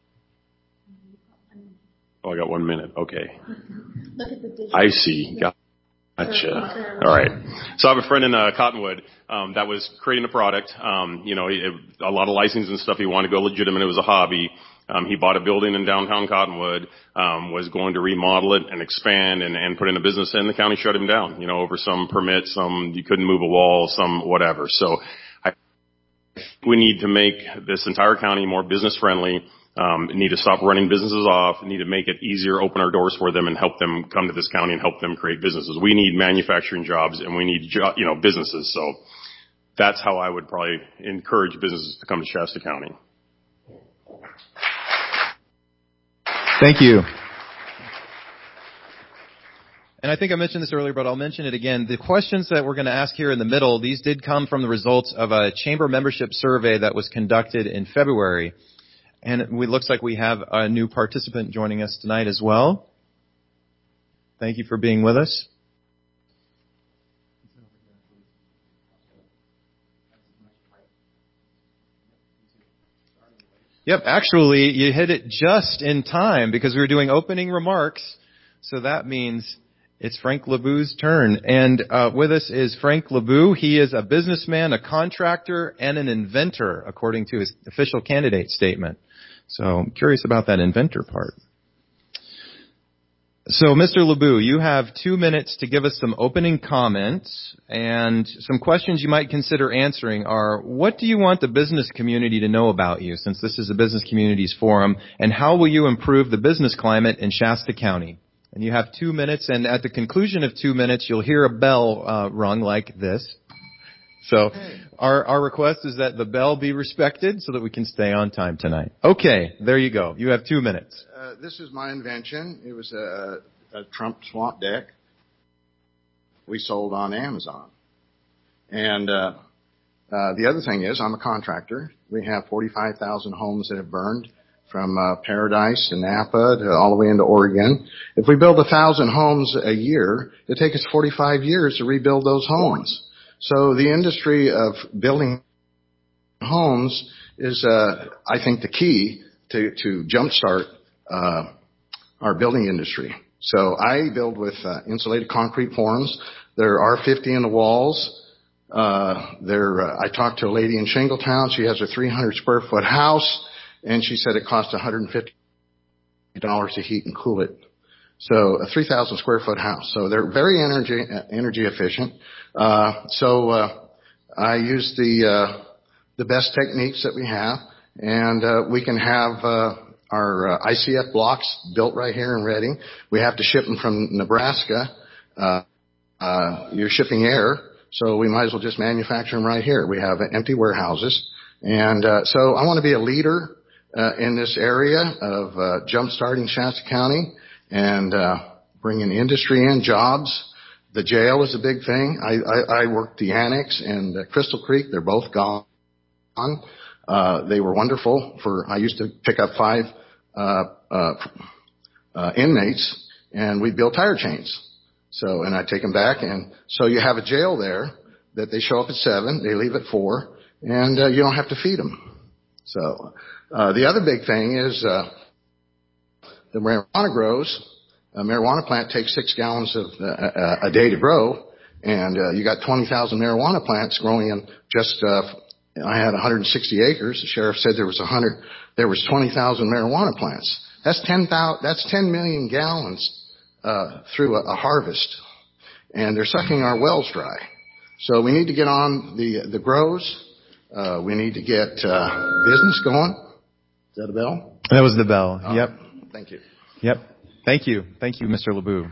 Oh, I got one minute. Okay. I see. Gotcha. All right. So I have a friend in uh, Cottonwood um, that was creating a product. Um, you know, it, a lot of licensing and stuff. He wanted to go legitimate. It was a hobby. Um, he bought a building in downtown Cottonwood, um, was going to remodel it and expand and, and put in a business, and the county shut him down, you know, over some permits, some you couldn't move a wall, some whatever. So I think we need to make this entire county more business friendly. Um, need to stop running businesses off, need to make it easier, open our doors for them and help them come to this county and help them create businesses. We need manufacturing jobs and we need, jo- you know, businesses. So that's how I would probably encourage businesses to come to Shasta County. Thank you. And I think I mentioned this earlier, but I'll mention it again. The questions that we're going to ask here in the middle, these did come from the results of a chamber membership survey that was conducted in February. And it looks like we have a new participant joining us tonight as well. Thank you for being with us. Yep, actually, you hit it just in time because we were doing opening remarks. So that means it's Frank LeBou's turn. And uh, with us is Frank LeBou. He is a businessman, a contractor, and an inventor, according to his official candidate statement. So I'm curious about that inventor part. So, Mister LeBou, you have two minutes to give us some opening comments, and some questions you might consider answering are, what do you want the business community to know about you, since this is a business communities forum, and how will you improve the business climate in Shasta County? And you have two minutes, and at the conclusion of two minutes, you'll hear a bell uh, rung like this. So our, our request is that the bell be respected so that we can stay on time tonight. Okay, there you go. You have two minutes. Uh, this is my invention. It was a, a Trump swamp deck we sold on Amazon. And uh, uh, the other thing is I'm a contractor. We have forty-five thousand homes that have burned from uh, Paradise and Napa to all the way into Oregon. If we build one thousand homes a year, it takes us forty-five years to rebuild those homes. So the industry of building homes is, uh, I think, the key to, to jumpstart uh, our building industry. So I build with uh, insulated concrete forms. There are fifty in the walls. Uh, there, uh, I talked to a lady in Shingletown. She has a three hundred square foot house, and she said it costs one hundred fifty dollars to heat and cool it. So a three thousand square foot house. So they're very energy energy efficient. Uh, so uh, I use the uh, the best techniques that we have, and uh, we can have uh, our uh, I C F blocks built right here in Redding. We have to ship them from Nebraska. Uh, uh, you're shipping air, so we might as well just manufacture them right here. We have empty warehouses, and uh, so I want to be a leader uh, in this area of uh, jump-starting Shasta County and uh, bringing industry in, jobs. The jail is a big thing. I, I, I work the Annex and uh, Crystal Creek. They're both gone. Uh, they were wonderful for, I used to pick up five, uh, uh, uh, inmates and we built tire chains. So, and I take them back, and so you have a jail there that they show up at seven, they leave at four, and uh, you don't have to feed them. So, uh, the other big thing is, uh, the marijuana grows. A marijuana plant takes six gallons of, uh, a day to grow, and, uh, you got twenty thousand marijuana plants growing in just, uh, I had one hundred sixty acres. The sheriff said there was a hundred, there was twenty thousand marijuana plants. That's ten thousand, that's ten million gallons Uh, through a, a harvest, and they're sucking our wells dry. So we need to get on the the grows. Uh, we need to get uh, business going. Is that a bell? That was the bell. Oh, yep. Thank you. Yep. Thank you. Thank you, Mister LeBoux.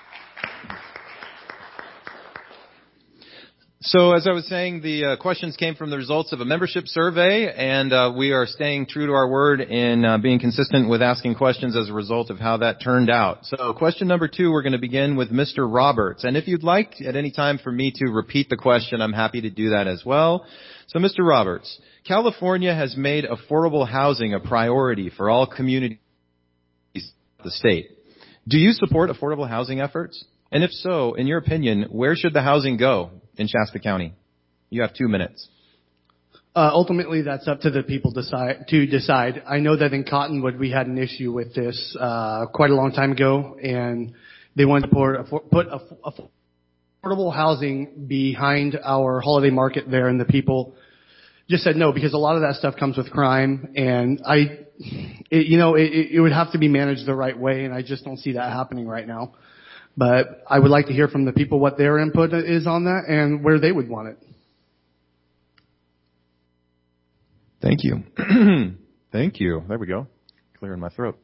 So as I was saying, the uh, questions came from the results of a membership survey, and uh, we are staying true to our word in uh, being consistent with asking questions as a result of how that turned out. So question number two, we're going to begin with Mister Roberts. And if you'd like at any time for me to repeat the question, I'm happy to do that as well. So Mister Roberts, California has made affordable housing a priority for all communities in the state. Do you support affordable housing efforts? And if so, in your opinion, where should the housing go in Shasta County? You have two minutes. Uh, ultimately, that's up to the people decide, to decide. I know that in Cottonwood we had an issue with this uh, quite a long time ago, and they wanted to put, put affordable housing behind our holiday market there, and the people just said no, because a lot of that stuff comes with crime, and I, it, you know, it, it would have to be managed the right way, and I just don't see that happening right now. But I would like to hear from the people what their input is on that and where they would want it. Thank you. Thank you. There we go. Clearing my throat.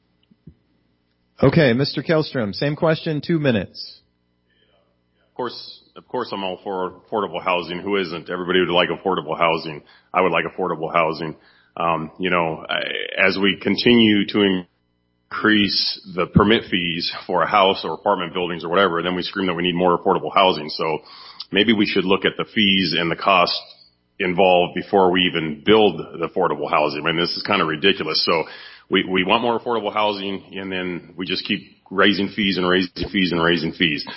Okay, Mister Kellstrom, same question, two minutes. Of course, of course I'm all for affordable housing. Who isn't? Everybody would like affordable housing. I would like affordable housing. Um, you know, as we continue to increase the permit fees for a house or apartment buildings or whatever, then we scream that we need more affordable housing. So maybe we should look at the fees and the cost involved before we even build the affordable housing. I mean, this is kind of ridiculous. So we, we want more affordable housing, and then we just keep raising fees and raising fees and raising fees.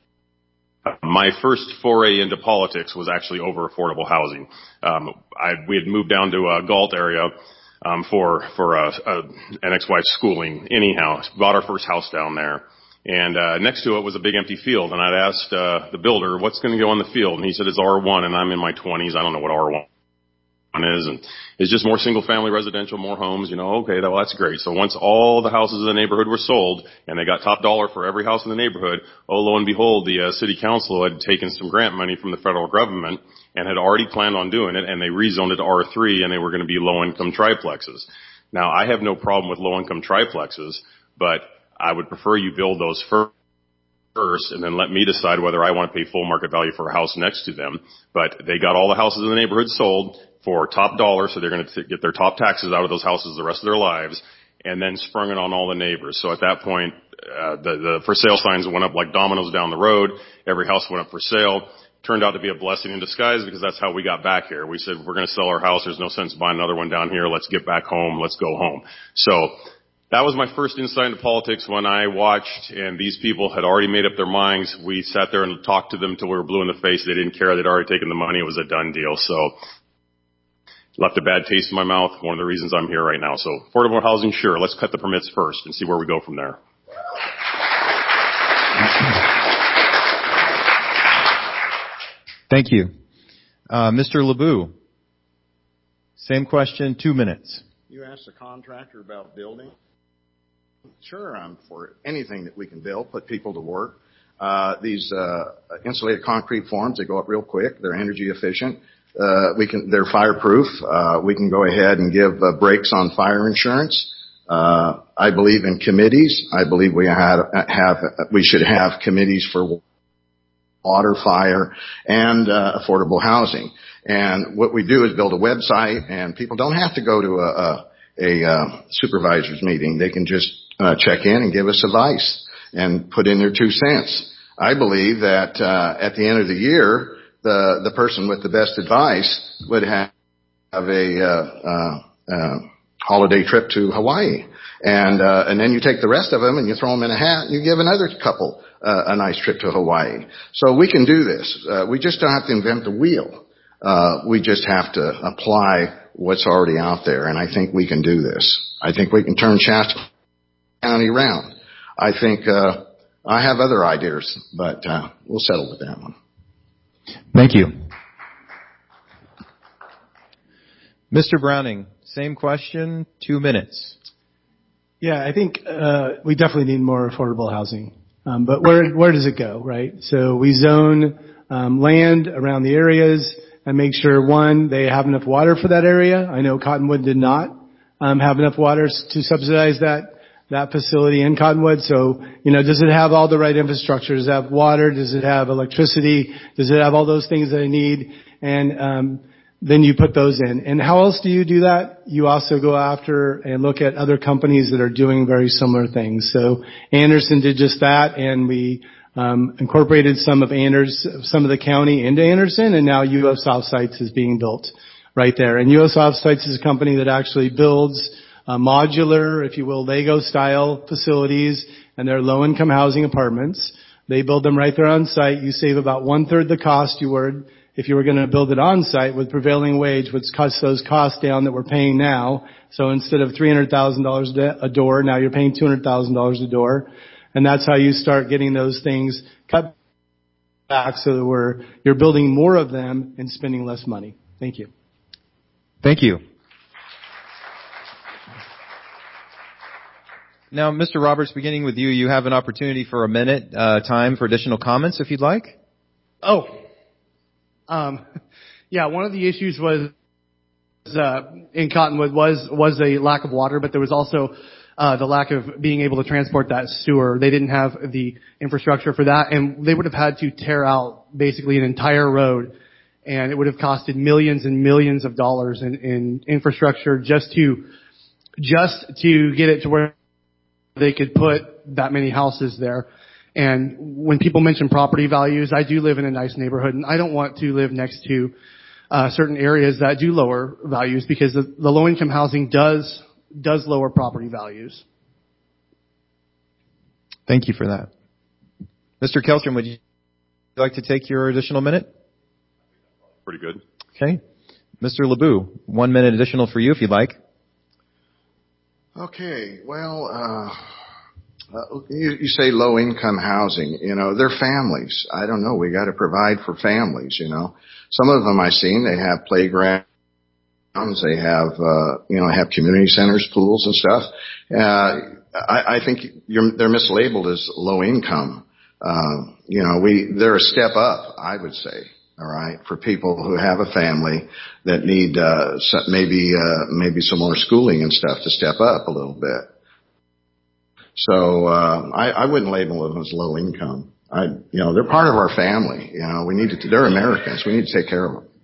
My first foray into politics was actually over affordable housing. Um, I, we had moved down to a Galt area Um, for, for, uh, uh, an ex-wife's schooling. Anyhow, bought our first house down there. And, uh, next to it was a big empty field. And I'd asked, uh, the builder, what's going to go on the field? And he said, it's R one. And I'm in my twenties. I don't know what R one is. And it's just more single family residential, more homes, you know, okay, well, that's great. So once all the houses in the neighborhood were sold and they got top dollar for every house in the neighborhood, oh, lo and behold, the uh, city council had taken some grant money from the federal government and had already planned on doing it, and they rezoned it to R three, and they were going to be low-income triplexes. Now, I have no problem with low-income triplexes, but I would prefer you build those first, and then let me decide whether I want to pay full market value for a house next to them. But they got all the houses in the neighborhood sold for top dollar, so they're going to get their top taxes out of those houses the rest of their lives, and then sprung it on all the neighbors. So at that point, uh, the, the for sale signs went up like dominoes down the road. Every house went up for sale. Turned out to be a blessing in disguise, because that's how we got back here. We said, we're going to sell our house. There's no sense buying another one down here. Let's get back home. Let's go home. So that was my first insight into politics when I watched, and these people had already made up their minds. We sat there and talked to them till we were blue in the face. They didn't care. They'd already taken the money. It was a done deal. So left a bad taste in my mouth. One of the reasons I'm here right now. So affordable housing, sure. Let's cut the permits first and see where we go from there. Thank you. Uh, Mister LeBoux, same question, two minutes. You asked the contractor about building. Sure, I'm for anything that we can build, put people to work. Uh, these uh, insulated concrete forms, they go up real quick. They're energy efficient. Uh, we can, they're fireproof. Uh, we can go ahead and give uh, breaks on fire insurance. Uh, I believe in committees. I believe we have, have we should have committees for water, fire, and uh, affordable housing. And what we do is build a website, and people don't have to go to a, a, a uh, supervisor's meeting. They can just uh, check in and give us advice and put in their two cents. I believe that uh, at the end of the year, the the person with the best advice would have have a uh, uh, uh, holiday trip to Hawaii, and uh, and then you take the rest of them and you throw them in a hat and you give another couple uh, a nice trip to Hawaii. So we can do this. Uh, we just don't have to invent the wheel. Uh, we just have to apply what's already out there, and I think we can do this. I think we can turn Shasta County around. I think uh, I have other ideas, but uh, we'll settle with that one. Thank you. Mister Browning, same question, two minutes. Yeah, I think uh, we definitely need more affordable housing. Um, but where where does it go, right? So we zone um, land around the areas and make sure, one, they have enough water for that area. I know Cottonwood did not um, have enough water to subsidize that that facility in Cottonwood. So, you know, does it have all the right infrastructure? Does it have water? Does it have electricity? Does it have all those things that I need? And um, then you put those in. And how else do you do that? You also go after and look at other companies that are doing very similar things. So Anderson did just that, and we um, incorporated some of Anders, some of the county into Anderson, and now U S Offsites is being built right there. And U S Offsites is a company that actually builds uh, modular, if you will, Lego-style facilities, and they're low-income housing apartments. They build them right there on site. You save about one-third the cost you would if you were going to build it on site with prevailing wage, which cuts those costs down that we're paying now. So instead of three hundred thousand dollars a door, now you're paying two hundred thousand dollars a door. And that's how you start getting those things cut back so that we're, you're building more of them and spending less money. Thank you. Thank you. Now, Mister Roberts, beginning with you, you have an opportunity for a minute uh, time for additional comments if you'd like. Oh. Um, yeah, one of the issues was uh, in Cottonwood was was a lack of water, but there was also uh, the lack of being able to transport that sewer. They didn't have the infrastructure for that, and they would have had to tear out basically an entire road, and it would have costed millions and millions of dollars in, in infrastructure just to just to get it to where they could put that many houses there. And when people mention property values, I do live in a nice neighborhood, and I don't want to live next to uh, certain areas that do lower values, because the, the low-income housing does does lower property values. Thank you for that. Mister Kellstrom, would you like to take your additional minute? Pretty good. Okay. Mister LeBou, one minute additional for you if you'd like. Okay, well, uh... Uh, you, you say low-income housing. You know, they're families. I don't know. We got to provide for families. You know, some of them I've seen. They have playgrounds. They have, uh, you know, have community centers, pools, and stuff. Uh, I, I think you're, they're mislabeled as low-income. Uh, you know, we they're a step up, I would say. All right, for people who have a family that need uh, maybe uh, maybe some more schooling and stuff to step up a little bit. So, uh, I, I wouldn't label them as low income. I, you know, they're part of our family. You know, we need to, they're Americans. We need to take care of them.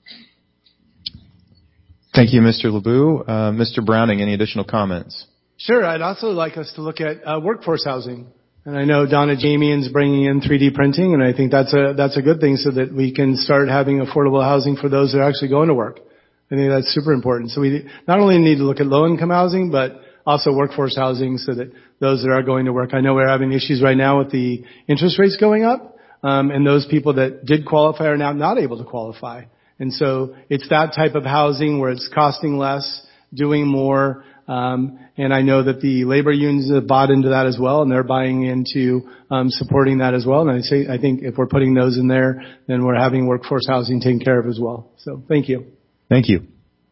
Thank you, Mister LeBou. Uh, Mister Browning, any additional comments? Sure. I'd also like us to look at uh, workforce housing. And I know Donna Jamian's bringing in three D printing, and I think that's a, that's a good thing so that we can start having affordable housing for those that are actually going to work. I think that's super important. So we not only need to look at low income housing, but also workforce housing so that those that are going to work. I know we're having issues right now with the interest rates going up, um, and those people that did qualify are now not able to qualify. And so it's that type of housing where it's costing less, doing more, um, and I know that the labor unions have bought into that as well, and they're buying into um, supporting that as well. And I say, I think if we're putting those in there, then we're having workforce housing taken care of as well. So thank you. Thank you.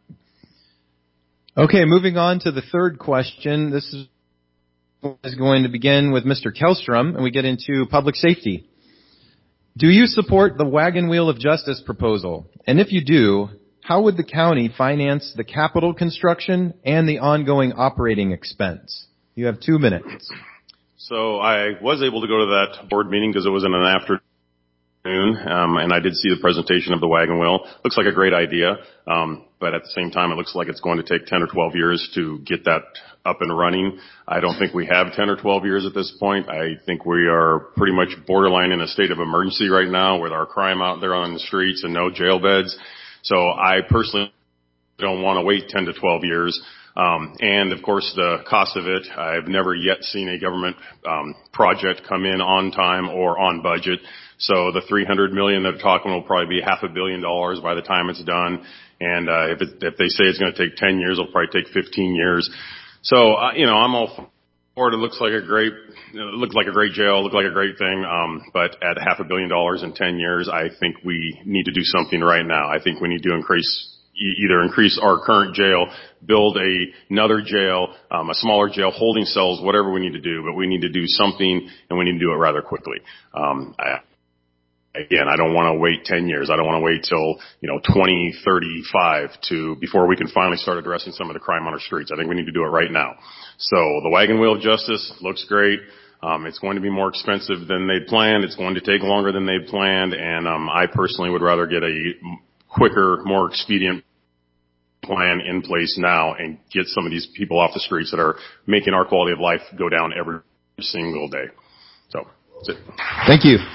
Okay, moving on to the third question. This is is going to begin with Mister Kellstrom, and we get into public safety. Do you support the Wagon Wheel of Justice proposal? And if you do, how would the county finance the capital construction and the ongoing operating expense? You have two minutes. So I was able to go to that board meeting because it was in an afternoon, um, and I did see the presentation of the Wagon Wheel. Looks like a great idea, um, but at the same time, it looks like it's going to take ten or twelve years to get that up and running. I don't think we have ten or twelve years at this point. I think we are pretty much borderline in a state of emergency right now with our crime out there on the streets and no jail beds. So I personally don't want to wait ten to twelve years. Um, and of course the cost of it, I've never yet seen a government, um, project come in on time or on budget. So the three hundred million that they're talking will probably be half a billion dollars by the time it's done. And, uh, if it, if they say it's going to take ten years, it'll probably take fifteen years. So, uh, you know, I'm all for it. It looks like a great, it looks like a great jail, looked like a great thing. Um, but at half a billion dollars in ten years, I think we need to do something right now. I think we need to increase either increase our current jail, build a, another jail, um, a smaller jail, holding cells, whatever we need to do, but we need to do something, and we need to do it rather quickly. Um, I, again, I don't want to wait ten years. I don't want to wait till, you know, twenty thirty-five to, before we can finally start addressing some of the crime on our streets. I think we need to do it right now. So the wagon wheel of justice looks great. Um, it's going to be more expensive than they'd planned. It's going to take longer than they'd planned, and um, I personally would rather get a quicker, more expedient plan in place now and get some of these people off the streets that are making our quality of life go down every single day. So, that's it. Thank you.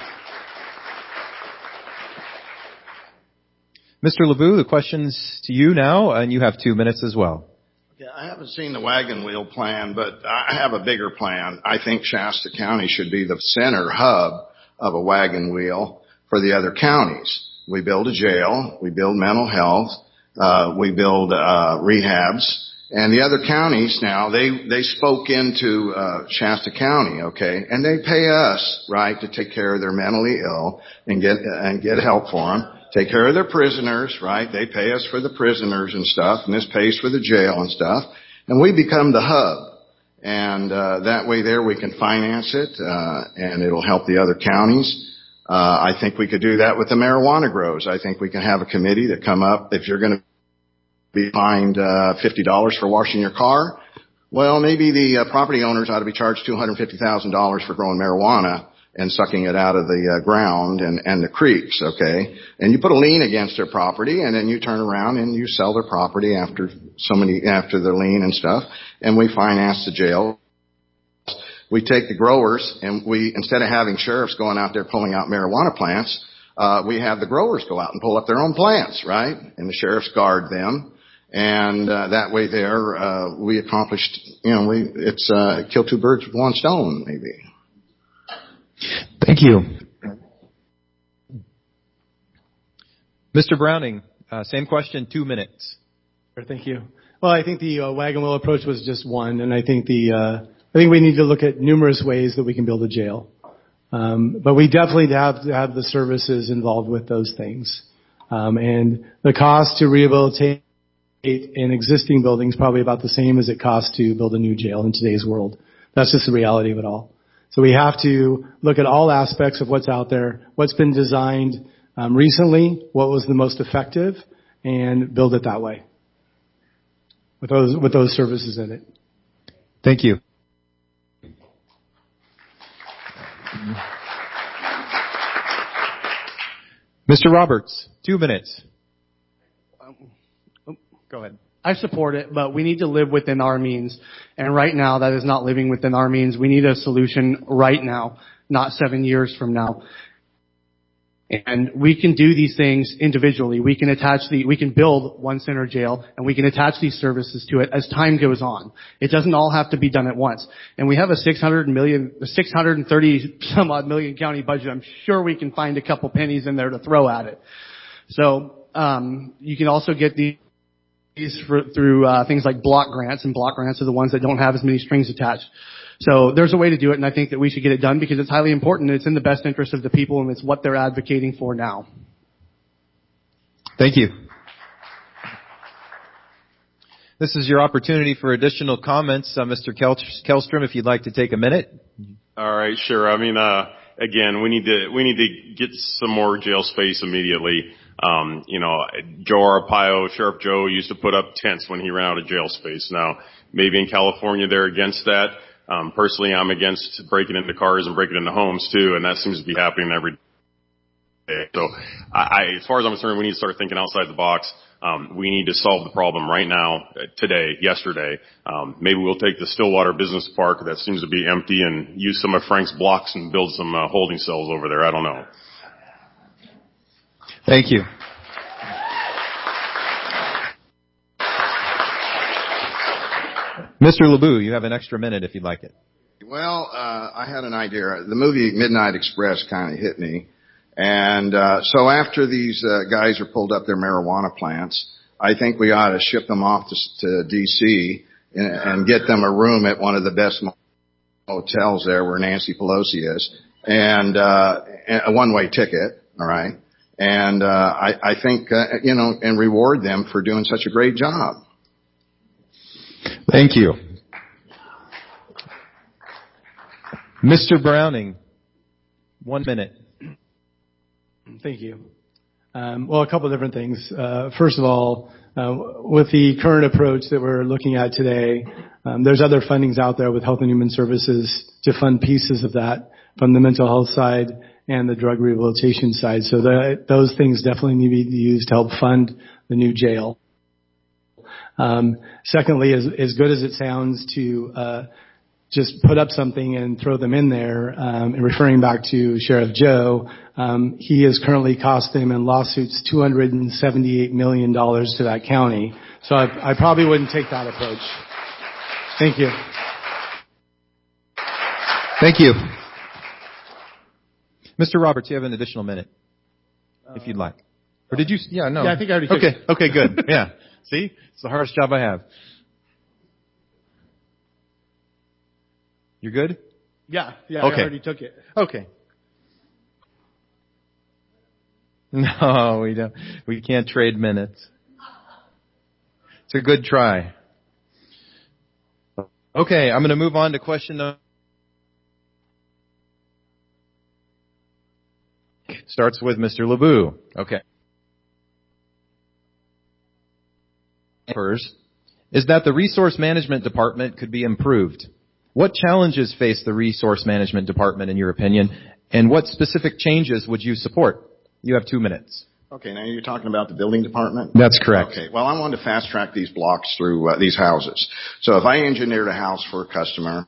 Mister LeBou, the question's to you now, and you have two minutes as well. Yeah, I haven't seen the wagon wheel plan, but I have a bigger plan. I think Shasta County should be the center hub of a wagon wheel for the other counties. We build a jail, we build mental health, uh, we build, uh, rehabs, and the other counties now, they, they spoke into, uh, Shasta County, okay, and they pay us, right, to take care of their mentally ill and get, and get help for them, take care of their prisoners, right, they pay us for the prisoners and stuff, and this pays for the jail and stuff, and we become the hub, and, uh, that way there we can finance it, uh, and it'll help the other counties. Uh, I think we could do that with the marijuana grows. I think we can have a committee that come up. If you're going to be fined uh, fifty dollars for washing your car, well, maybe the uh, property owners ought to be charged two hundred fifty thousand dollars for growing marijuana and sucking it out of the uh, ground and, and the creeks, okay? And you put a lien against their property, and then you turn around and you sell their property after so many, after the lien and stuff, and we finance the jail. We take the growers, and we, instead of having sheriffs going out there pulling out marijuana plants, uh, we have the growers go out and pull up their own plants, right? And the sheriffs guard them. And, uh, that way there, uh, we accomplished, you know, we, it's, uh, kill two birds with one stone, maybe. Thank you. Mister Browning, uh, same question, two minutes. Thank you. Well, I think the uh, wagon wheel approach was just one, and I think the, uh, I think we need to look at numerous ways that we can build a jail. Um, but we definitely have to have the services involved with those things. Um, and the cost to rehabilitate an existing building is probably about the same as it costs to build a new jail in today's world. That's just the reality of it all. So we have to look at all aspects of what's out there, what's been designed um, recently, what was the most effective, and build it that way with those with those services in it. Thank you. Mister Roberts, two minutes. Go ahead. I support it, but we need to live within our means. And right now, that is not living within our means. We need a solution right now, not seven years from now. And we can do these things individually. We can attach the, we can build one center jail, and we can attach these services to it as time goes on. It doesn't all have to be done at once. And we have a six hundred million, six hundred thirty some odd million county budget. I'm sure we can find a couple pennies in there to throw at it. So, um, you can also get these for, through, uh, things like block grants, and block grants are the ones that don't have as many strings attached. So there's a way to do it, and I think that we should get it done because it's highly important and it's in the best interest of the people, and it's what they're advocating for now. Thank you. This is your opportunity for additional comments. Uh, Mister Kellstrom, if you'd like to take a minute. All right, sure. I mean, uh, again, we need to, we need to get some more jail space immediately. Um, you know, Joe Arpaio, Sheriff Joe used to put up tents when he ran out of jail space. Now, maybe in California they're against that. Um, personally, I'm against breaking into cars and breaking into homes too, and that seems to be happening every day. So, I, I as far as I'm concerned, we need to start thinking outside the box. Um, we need to solve the problem right now, today, yesterday. Um, maybe we'll take the Stillwater Business Park that seems to be empty and use some of Frank's blocks and build some uh, holding cells over there. I don't know. Thank you. Mister LeBou, you have an extra minute if you'd like it. Well, uh, I had an idea. The movie Midnight Express kind of hit me. And uh, so after these uh, guys are pulled up their marijuana plants, I think we ought to ship them off to, to D C and, and get them a room at one of the best hotels there where Nancy Pelosi is, and uh, a one-way ticket, all right? And uh, I, I think, uh, you know, and reward them for doing such a great job. Thank you. Mister Browning, one minute. Thank you. Um, well, a couple of different things. Uh, first of all, uh, with the current approach that we're looking at today, um, there's other fundings out there with Health and Human Services to fund pieces of that from the mental health side and the drug rehabilitation side. So the, those things definitely need to be used to help fund the new jail. Um, secondly, as, as good as it sounds to uh, just put up something and throw them in there, um, and referring back to Sheriff Joe, um, he is currently costing him in lawsuits two hundred seventy-eight million dollars to that county. So I, I probably wouldn't take that approach. Thank you. Thank you. Mister Roberts, you have an additional minute, if you'd like. Or did you? Yeah, no. Yeah, I think I already took Okay, it. okay, good. Yeah. See? It's the hardest job I have. You're good? Yeah, yeah, Okay. I already took it. Okay. No, we don't. We can't trade minutes. It's a good try. Okay, I'm going to move on to question number. Starts with Mister LeBou. Okay. First, is that the Resource Management Department could be improved. What challenges face the Resource Management Department, in your opinion, and what specific changes would you support? You have two minutes. Okay, now you're talking about the building department? That's correct. Okay, well, I want to fast track these blocks through uh, these houses. So if I engineered a house for a customer,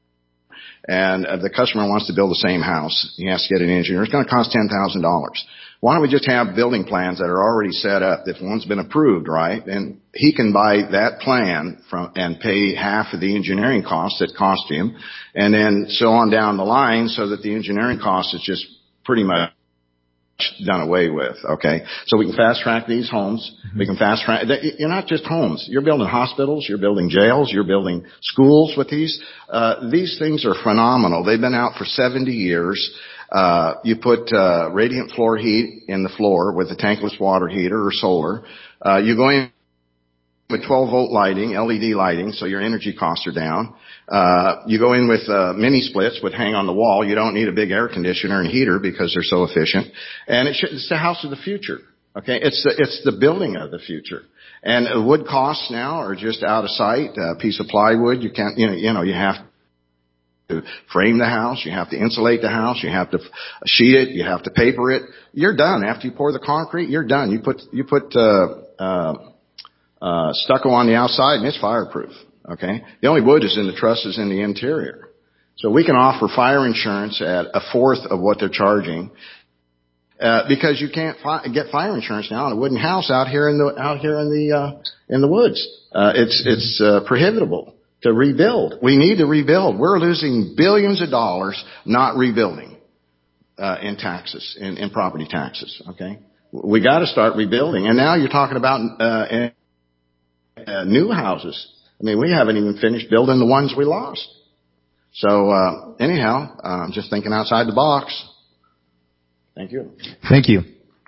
and uh, the customer wants to build the same house, he has to get an engineer, it's going to cost ten thousand dollars. Why don't we just have building plans that are already set up? If one's been approved, right, and he can buy that plan from and pay half of the engineering costs that cost him, and then so on down the line, so that the engineering cost is just pretty much done away with. Okay, so we can fast track these homes. Mm-hmm. We can fast track. You're not just homes. You're building hospitals. You're building jails. You're building schools with these. Uh, these things are phenomenal. They've been out for seventy years. Uh, you put, uh, radiant floor heat in the floor with a tankless water heater or solar. Uh, you go in with twelve volt lighting, L E D lighting, so your energy costs are down. Uh, you go in with, uh, mini splits would hang on the wall. You don't need a big air conditioner and heater because they're so efficient. And it should, it's the house of the future. Okay. It's the, it's the building of the future. And uh, wood costs now are just out of sight. A piece of plywood, you can't, you know, you know, you have to frame the house, you have to insulate the house, you have to sheet it, you have to paper it. You're done. After you pour the concrete, you're done. You put, you put, uh, uh, uh, stucco on the outside and it's fireproof. Okay. The only wood is in the trusses in the interior. So we can offer fire insurance at a fourth of what they're charging. Uh, because you can't fi- get fire insurance now on a wooden house out here in the, out here in the, uh, in the woods. Uh, it's, it's, uh, prohibitable to rebuild. We need to rebuild. We're losing billions of dollars not rebuilding, uh, in taxes, in, in property taxes. Okay. We got to start rebuilding. And now you're talking about, uh, uh, new houses. I mean, we haven't even finished building the ones we lost. So, uh, anyhow, I'm uh, just thinking outside the box. Thank you. Thank you.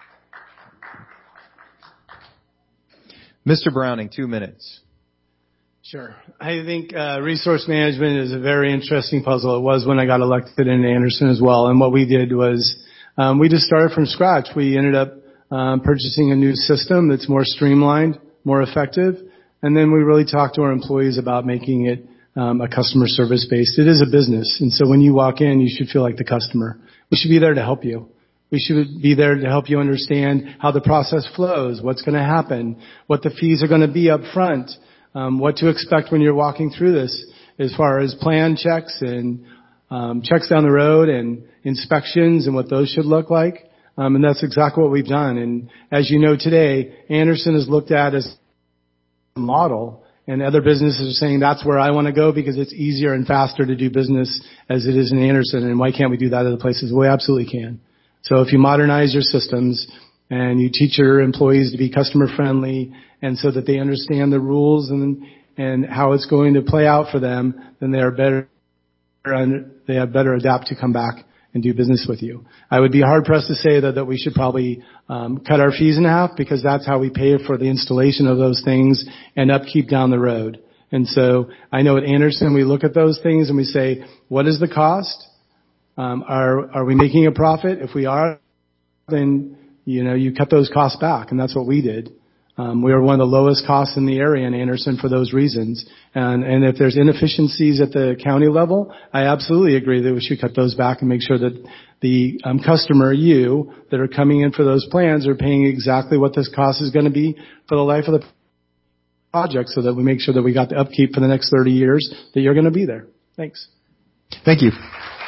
Mister Browning, two minutes. Sure. I think uh, resource management is a very interesting puzzle. It was when I got elected in Anderson as well. And what we did was um, we just started from scratch. We ended up um, purchasing a new system that's more streamlined, more effective. And then we really talked to our employees about making it um, a customer service based. It is a business. And so when you walk in, you should feel like the customer. We should be there to help you. We should be there to help you understand how the process flows, what's going to happen, what the fees are going to be up front, um, what to expect when you're walking through this as far as plan checks and um, checks down the road and inspections and what those should look like. Um, and that's exactly what we've done. And as you know today, Anderson is looked at as a model. And other businesses are saying that's where I want to go because it's easier and faster to do business as it is in Anderson. And why can't we do that other places? We absolutely can. So if you modernize your systems and you teach your employees to be customer friendly and so that they understand the rules and and how it's going to play out for them, then they are better they have better adapt to come back and do business with you. I would be hard pressed to say that, that we should probably um, cut our fees in half because that's how we pay for the installation of those things and upkeep down the road. And so I know at Anderson we look at those things and we say, what is the cost? Um, are are we making a profit? If we are, then you know you cut those costs back, and that's what we did. Um, we are one of the lowest costs in the area in Anderson for those reasons. And, and if there's inefficiencies at the county level, I absolutely agree that we should cut those back and make sure that the um, customer, you, that are coming in for those plans are paying exactly what this cost is going to be for the life of the project so that we make sure that we got the upkeep for the next thirty years that you're going to be there. Thanks. Thank you.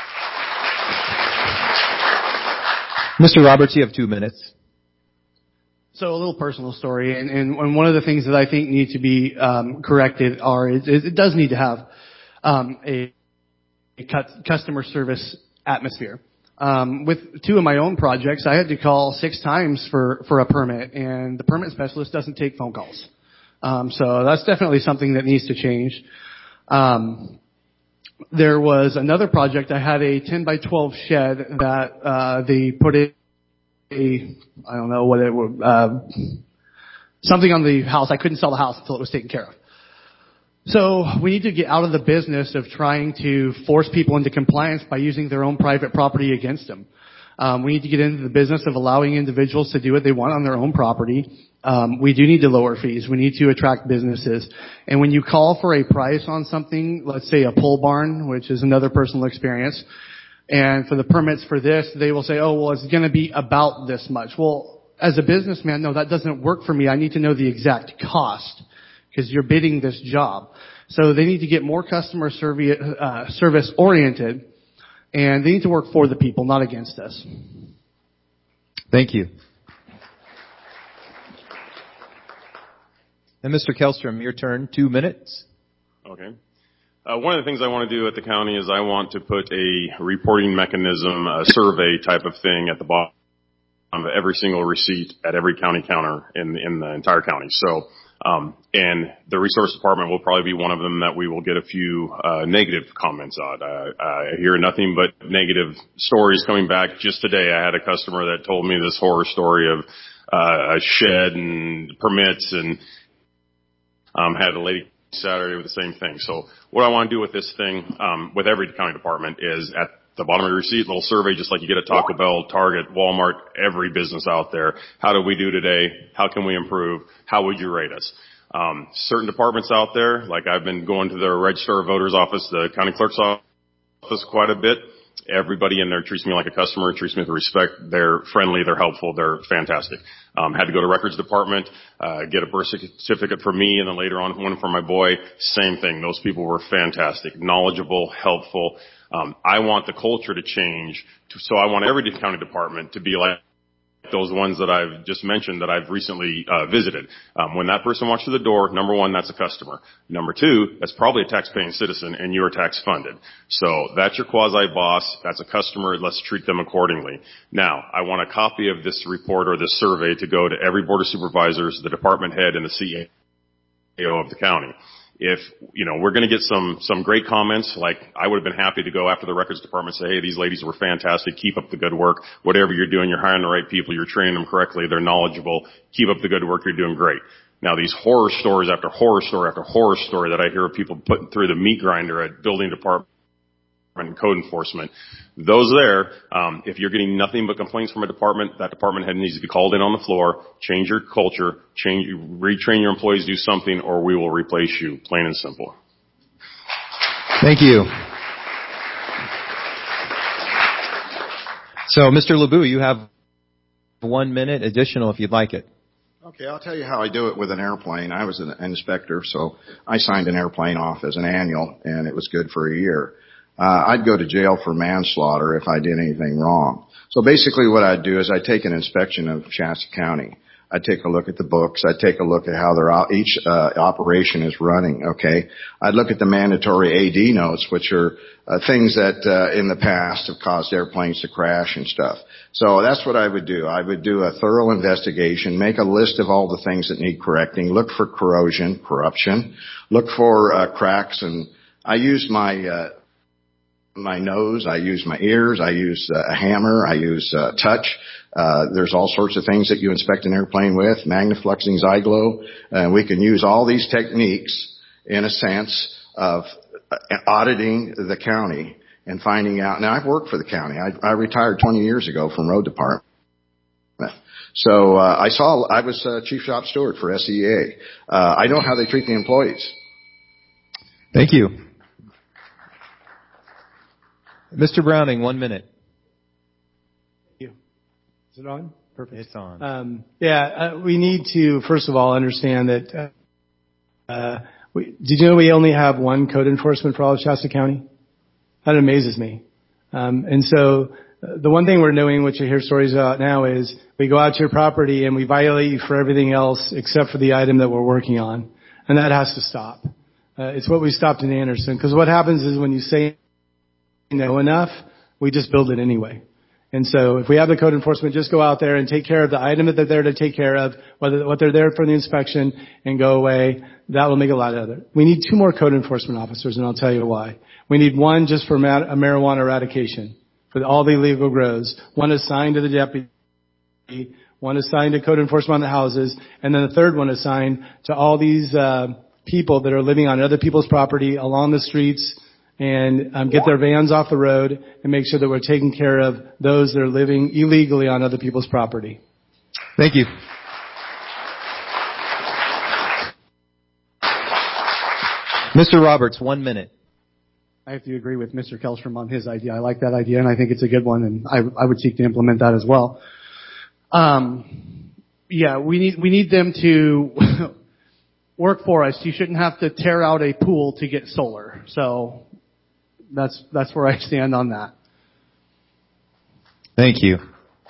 Mister Roberts, you have two minutes. So a little personal story, and, and one of the things that I think need to be um, corrected are is, is it does need to have um, a, a customer service atmosphere. Um, with two of my own projects, I had to call six times for, for a permit, and the permit specialist doesn't take phone calls. Um, so that's definitely something that needs to change. Um, there was another project. I had a ten by twelve shed that uh, they put in. A, I don't know what it would, uh, something on the house. I couldn't sell the house until it was taken care of. So we need to get out of the business of trying to force people into compliance by using their own private property against them. Um, we need to get into the business of allowing individuals to do what they want on their own property. Um, we do need to lower fees. We need to attract businesses. And when you call for a price on something, let's say a pole barn, which is another personal experience, and for the permits for this, they will say, oh, well, it's going to be about this much. Well, as a businessman, no, that doesn't work for me. I need to know the exact cost because you're bidding this job. So they need to get more customer uh, service oriented, and they need to work for the people, not against us. Thank you. And Mister Kellstrom, your turn, two minutes. Okay. Uh, one of the things I want to do at the county is I want to put a reporting mechanism, a survey type of thing at the bottom of every single receipt at every county counter in, in the entire county. So, um, and the resource department will probably be one of them that we will get a few, uh, negative comments on. Uh, I hear nothing but negative stories coming back. Just today I had a customer that told me this horror story of, uh, a shed and permits and, um, had a lady Saturday with the same thing. So what I want to do with this thing, um, with every county department is at the bottom of your receipt, a little survey, just like you get at Taco Bell, Target, Walmart, every business out there. How did we do today? How can we improve? How would you rate us? Um, certain departments out there, like I've been going to the Register of Voters office, the county clerk's office quite a bit. Everybody in there treats me like a customer, treats me with respect. They're friendly, they're helpful, they're fantastic. Um, had to go to records department, uh, get a birth certificate for me, and then later on one for my boy. Same thing. Those people were fantastic, knowledgeable, helpful. Um, I want the culture to change, to, so I want every county department to be like those ones that I've just mentioned that I've recently uh, visited. Um, when that person walks through the door, number one, that's a customer. Number two, that's probably a tax-paying citizen, and you're tax-funded. So that's your quasi-boss. That's a customer. Let's treat them accordingly. Now, I want a copy of this report or this survey to go to every board of supervisors, the department head, and the C A O of the county. If, you know, we're going to get some, some great comments, like I would have been happy to go after the records department and say, hey, these ladies were fantastic. Keep up the good work. Whatever you're doing, you're hiring the right people. You're training them correctly. They're knowledgeable. Keep up the good work. You're doing great. Now, these horror stories after horror story after horror story that I hear of people putting through the meat grinder at building department and code enforcement, those there, um, if you're getting nothing but complaints from a department, that department head needs to be called in on the floor, change your culture, change, retrain your employees, do something, or we will replace you, plain and simple. Thank you. So, Mister LeBou, you have one minute additional if you'd like it. Okay, I'll tell you how I do it with an airplane. I was an inspector, so I signed an airplane off as an annual, and it was good for a year. Uh, I'd go to jail for manslaughter if I did anything wrong. So basically what I'd do is I'd take an inspection of Shasta County. I'd take a look at the books. I'd take a look at how their each uh, operation is running. Okay, I'd look at the mandatory A D notes, which are uh, things that uh, in the past have caused airplanes to crash and stuff. So that's what I would do. I would do a thorough investigation, make a list of all the things that need correcting, look for corrosion, corruption, look for uh, cracks, and I use my uh, my nose, I use my ears, I use uh, a hammer, I use uh, touch. Uh, there's all sorts of things that you inspect an airplane with, magnifluxing, Zyglo, and we can use all these techniques in a sense of auditing the county and finding out. Now, I've worked for the county. I, I retired twenty years ago from road department. So uh, I saw, I was uh, chief shop steward for S E A. Uh, I know how they treat the employees. Thank you. Mister Browning, one minute. Thank you. Is it on? Perfect. It's on. Um, yeah, uh, we need to, first of all, understand that, uh, uh, we, did you know we only have one code enforcement for all of Shasta County? That amazes me. Um, and so uh, the one thing we're doing, which you hear stories about now, is we go out to your property and we violate you for everything else except for the item that we're working on. And that has to stop. Uh, it's what we stopped in Anderson. Because what happens is when you say no enough, we just build it anyway. And so if we have the code enforcement, just go out there and take care of the item that they're there to take care of, whether what they're there for the inspection, and go away. That will make a lot of other. We need two more code enforcement officers, and I'll tell you why. We need one just for ma- marijuana eradication, for all the illegal grows. One assigned to the deputy, one assigned to code enforcement on the houses, and then the third one assigned to all these uh, people that are living on other people's property along the streets, and um, get their vans off the road and make sure that we're taking care of those that are living illegally on other people's property. Thank you. Mister Roberts, one minute. I have to agree with Mister Kellstrom on his idea. I like that idea, and I think it's a good one, and I, I would seek to implement that as well. Um, yeah, we need we need them to work for us. You shouldn't have to tear out a pool to get solar. So that's that's where I stand on that. Thank you.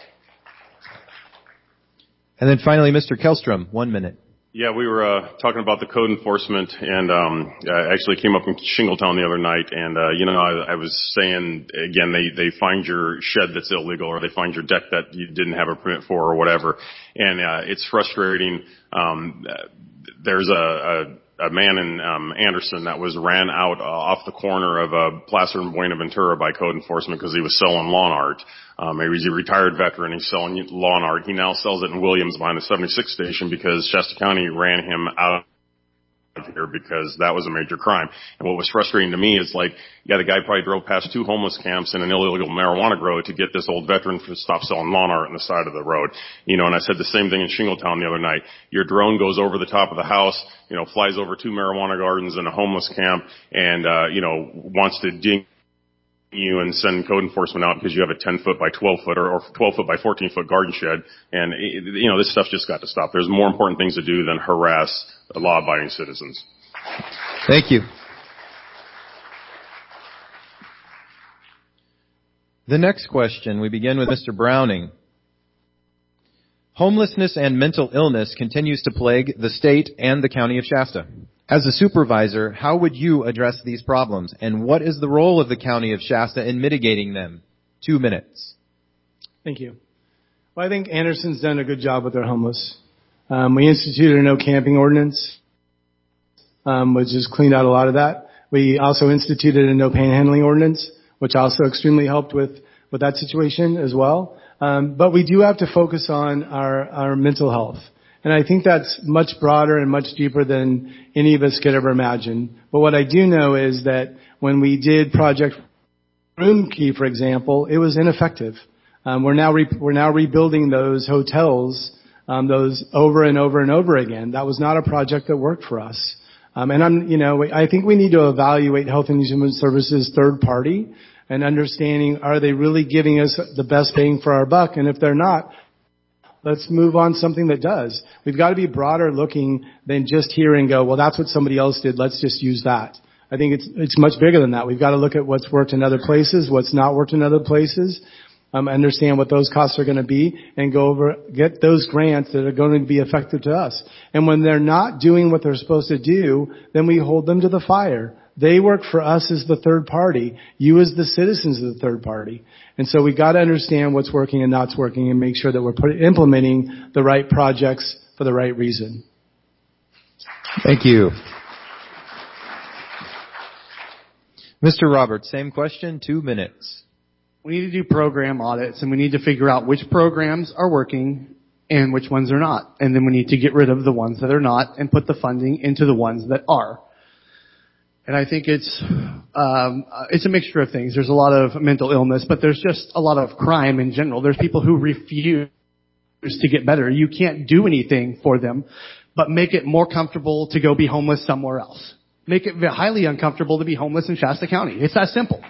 And then finally, Mister Kellstrom, one minute. Yeah, we were uh, talking about the code enforcement, and um, I actually came up in Shingletown the other night, and uh, you know, I, I was saying again, they they find your shed that's illegal, or they find your deck that you didn't have a permit for, or whatever, and uh, it's frustrating. Um, there's a, a, a man in um, Anderson that was ran out uh, off the corner of uh, Placer and Buenaventura by code enforcement because he was selling lawn art. Um, he was a retired veteran. He's selling lawn art. He now sells it in Williams behind the seventy-six station because Shasta County ran him out of here because that was a major crime. And what was frustrating to me is, like, yeah, the guy probably drove past two homeless camps and an illegal marijuana grow to get this old veteran to stop selling lawn art on the side of the road. You know, and I said the same thing in Shingletown the other night. Your drone goes over the top of the house, you know, flies over two marijuana gardens and a homeless camp, and, uh, you know, wants to ding you and send code enforcement out because you have a ten foot by twelve foot or, or twelve foot by fourteen foot garden shed. And, you know, this stuff just got to stop. There's more important things to do than harass law abiding citizens. Thank you. The next question, we begin with Mister Browning. Homelessness and mental illness continues to plague the state and the county of Shasta. As a supervisor, how would you address these problems, and what is the role of the county of Shasta in mitigating them? Two minutes. Thank you. Well, I think Anderson's done a good job with their homeless. Um, we instituted a no camping ordinance, um, which has cleaned out a lot of that. We also instituted a no panhandling ordinance, which also extremely helped with, with that situation as well. Um, but we do have to focus on our, our mental health. And I think that's much broader and much deeper than any of us could ever imagine. But what I do know is that when we did Project Room Key, for example, it was ineffective. Um, we're now re- we're now rebuilding those hotels, um, those over and over and over again. That was not a project that worked for us. Um, and I'm, you know, I think we need to evaluate Health and Human Services third party and understanding, are they really giving us the best bang for our buck? And if they're not, let's move on something that does. We've got to be broader looking than just here and go, well, that's what somebody else did. Let's just use that. I think it's it's much bigger than that. We've got to look at what's worked in other places, what's not worked in other places. um, understand what those costs are going to be, and go over, get those grants that are going to be effective to us. And when they're not doing what they're supposed to do, then we hold them to the fire. They work for us as the third party. You as the citizens of the third party. And so we got to understand what's working and not working, and make sure that we're put, implementing the right projects for the right reason. Thank you. Mister Roberts, same question, two minutes. We need to do program audits, and we need to figure out which programs are working and which ones are not. And then we need to get rid of the ones that are not and put the funding into the ones that are. And I think it's um, it's a mixture of things. There's a lot of mental illness, but there's just a lot of crime in general. There's people who refuse to get better. You can't do anything for them, but make it more comfortable to go be homeless somewhere else. Make it highly uncomfortable to be homeless in Shasta County. It's that simple.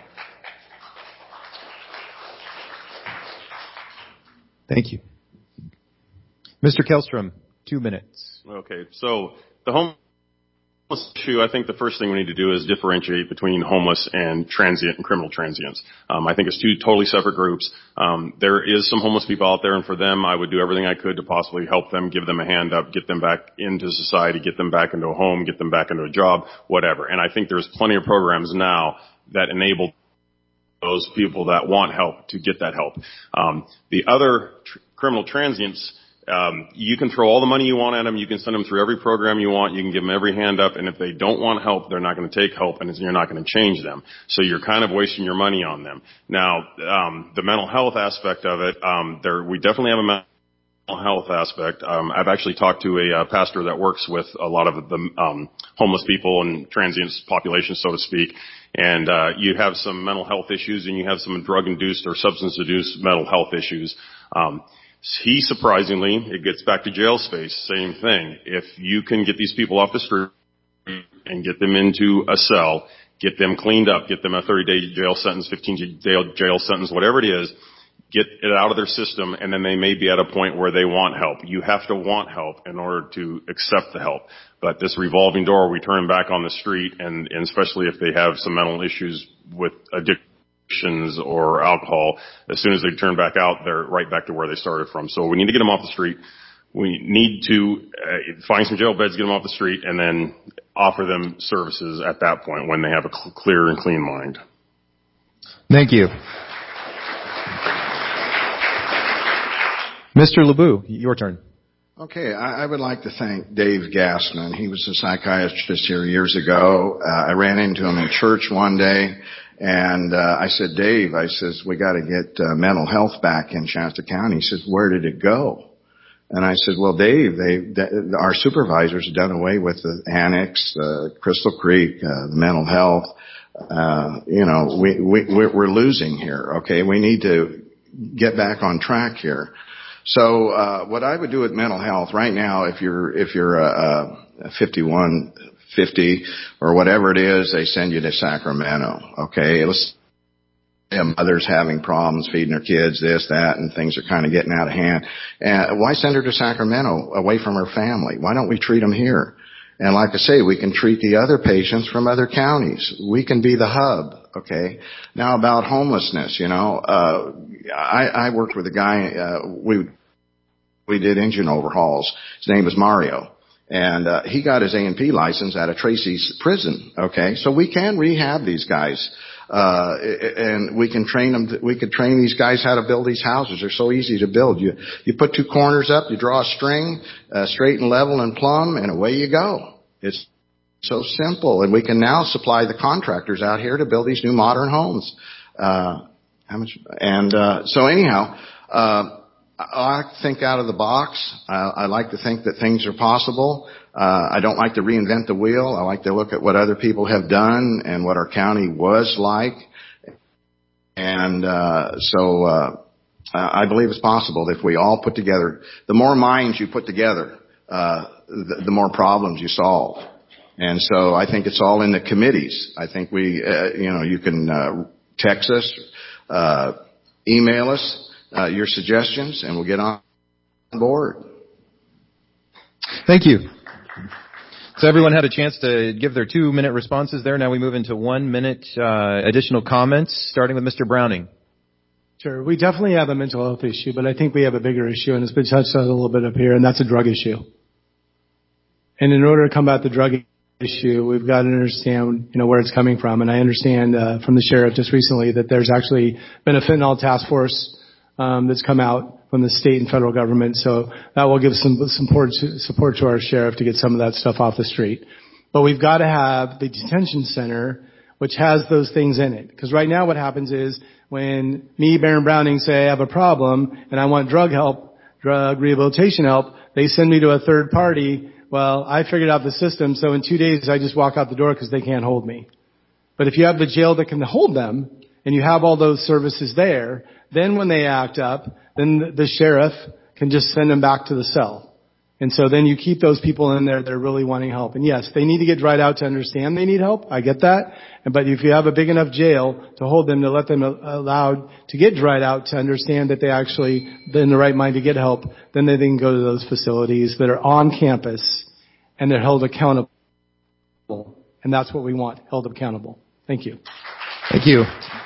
Thank you. Mister Kellstrom, two minutes. Okay, so the homeless issue, I think the first thing we need to do is differentiate between homeless and transient and criminal transients. Um, I think it's two totally separate groups. Um, there is some homeless people out there, and for them, I would do everything I could to possibly help them, give them a hand up, get them back into society, get them back into a home, get them back into a job, whatever. And I think there's plenty of programs now that enable those people that want help to get that help. Um, the other tr- criminal transients, Um, you can throw all the money you want at them. You can send them through every program you want. You can give them every hand up. And if they don't want help, they're not going to take help, and you're not going to change them. So you're kind of wasting your money on them. Now, um, the mental health aspect of it, um, there, we definitely have a mental health aspect. Um, I've actually talked to a uh, pastor that works with a lot of the um, homeless people and transients population, so to speak. And uh, you have some mental health issues, and you have some drug-induced or substance-induced mental health issues. Um, He surprisingly, it gets back to jail space, same thing. If you can get these people off the street and get them into a cell, get them cleaned up, get them a thirty-day jail sentence, fifteen-day jail sentence, whatever it is, get it out of their system, and then they may be at a point where they want help. You have to want help in order to accept the help. But this revolving door, we turn them back on the street, and, and especially if they have some mental issues with addiction or alcohol, as soon as they turn back out, they're right back to where they started from. So we need to get them off the street. We need to uh, find some jail beds, get them off the street, and then offer them services at that point when they have a cl- clear and clean mind. Thank you. Mister LeBou, your turn. Okay, I, I would like to thank Dave Gassman. He was a psychiatrist here years ago. Uh, I ran into him in church one day. And uh, I said, Dave, I says, we got to get uh, mental health back in Shasta County. He says, where did it go? And I said, well, Dave, they, they our supervisors have done away with the annex, uh, Crystal Creek, uh, the mental health. Uh, you know, we, we, we're losing here. Okay, we need to get back on track here. So uh, what I would do with mental health right now, if you're if you're a, a fifty-one. fifty or whatever it is, they send you to Sacramento. Okay, let's say a mother's having problems feeding her kids, this, that, and things are kind of getting out of hand. And why send her to Sacramento away from her family? Why don't we treat them here? And like I say, we can treat the other patients from other counties. We can be the hub. Okay. Now about homelessness, you know, uh, I, I worked with a guy, uh, we, we did engine overhauls. His name was Mario. And uh, he got his A and P license out of Tracy's prison. Okay, so we can rehab these guys, uh, and we can train them. To, we could train these guys how to build these houses. They're so easy to build. You you put two corners up, you draw a string, uh, straight and level and plumb, and away you go. It's so simple, and we can now supply the contractors out here to build these new modern homes. Uh, how much? And uh, so anyhow. Uh, I like to think out of the box. I, I like to think that things are possible. Uh, I don't like to reinvent the wheel. I like to look at what other people have done and what our county was like. And uh, so uh, I believe it's possible if we all put together. The more minds you put together, uh, the, the more problems you solve. And so I think it's all in the committees. I think we, uh, you know, you can uh, text us, uh, email us. Uh, your suggestions, and we'll get on board. Thank you. So everyone had a chance to give their two-minute responses there. Now we move into one-minute uh, additional comments, starting with Mister Browning. Sure. We definitely have a mental health issue, but I think we have a bigger issue, and it's been touched on a little bit up here, and that's a drug issue. And in order to combat the drug issue, we've got to understand, you know, where it's coming from. And I understand uh, from the sheriff just recently that there's actually been a fentanyl task force um, that's come out from the state and federal government. So that will give some support to, support to our sheriff to get some of that stuff off the street. But we've got to have the detention center, which has those things in it. Because right now what happens is when me, Baron Browning, say I have a problem and I want drug help, drug rehabilitation help, they send me to a third party. Well, I figured out the system, so in two days I just walk out the door because they can't hold me. But if you have the jail that can hold them, and you have all those services there, then when they act up, then the sheriff can just send them back to the cell. And so then you keep those people in there that are really wanting help. And yes, they need to get dried out to understand they need help. I get that. But if you have a big enough jail to hold them, to let them allowed to get dried out to understand that they actually they're in the right mind to get help, then they can go to those facilities that are on campus and they're held accountable. And that's what we want, held accountable. Thank you. Thank you.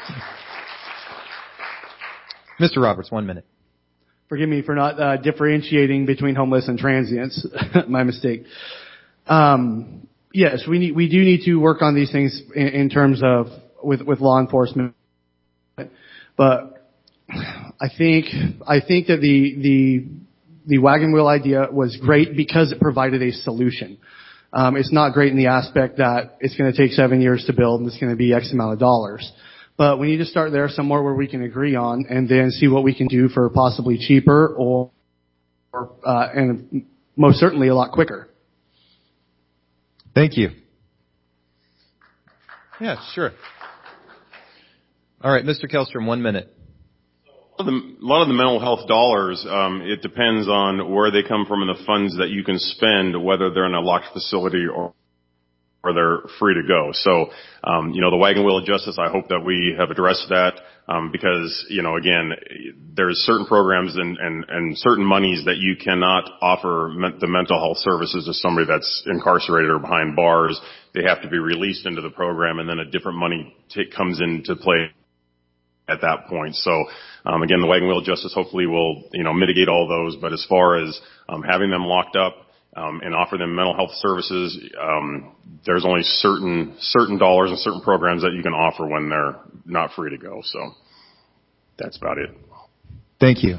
Mister Roberts, one minute. Forgive me for not uh, differentiating between homeless and transients. My mistake. Um, yes, we need, we do need to work on these things in, in terms of with, with law enforcement. But I think I think that the the the wagon wheel idea was great because it provided a solution. Um, it's not great in the aspect that it's going to take seven years to build and it's going to be X amount of dollars. But we need to start there somewhere where we can agree on and then see what we can do for possibly cheaper or, or uh, and most certainly a lot quicker. Thank you. Yeah, sure. All right, Mister Kellstrom, one minute. A lot of the, a lot of the mental health dollars, um, it depends on where they come from and the funds that you can spend, whether they're in a locked facility or or they're free to go. So, um, you know, the wagon wheel of justice, I hope that we have addressed that, um, because, you know, again, there's certain programs and, and, and certain monies that you cannot offer me- the mental health services to somebody that's incarcerated or behind bars. They have to be released into the program, and then a different money t- comes into play at that point. So, um, again, the wagon wheel of justice hopefully will, you know, mitigate all those. But as far as, um, having them locked up, Um, and offer them mental health services, um, there's only certain certain dollars and certain programs that you can offer when they're not free to go. So that's about it. Thank you.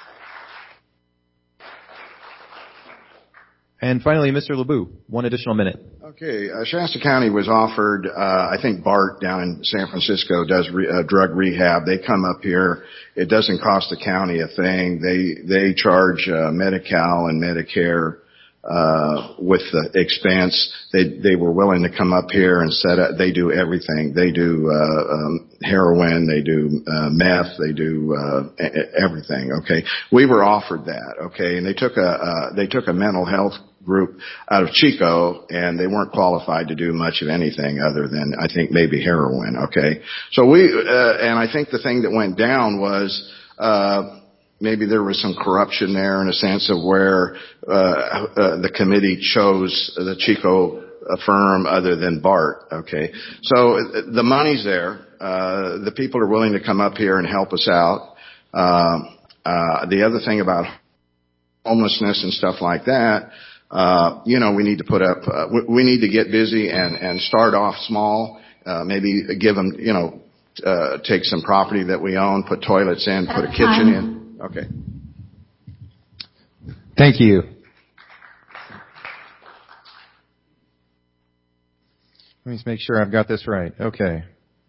And finally, Mister LeBoux, one additional minute. Okay, uh, Shasta County was offered, uh, I think BART down in San Francisco does re- uh, drug rehab. They come up here. It doesn't cost the county a thing. They, they charge, uh, Medi-Cal and Medicare uh with the expense. They they were willing to come up here and set up. They do everything. They do uh um, heroin. They do uh, meth. They do uh everything. Okay, we were offered that. Okay, and they took a uh, they took a mental health group out of Chico, and they weren't qualified to do much of anything other than I think maybe heroin. Okay, so we uh, and I think the thing that went down was. uh Maybe there was some corruption there in a sense of where uh, uh the committee chose the Chico firm other than BART. Okay, so the money's there. Uh, the people are willing to come up here and help us out. Uh, uh, the other thing about homelessness and stuff like that, uh, you know, we need to put up. Uh, we, we need to get busy and and start off small. Uh, maybe give them, you know, uh, take some property that we own, put toilets in, put a kitchen in. Okay. Thank you. Let me just make sure I've got this right. Okay.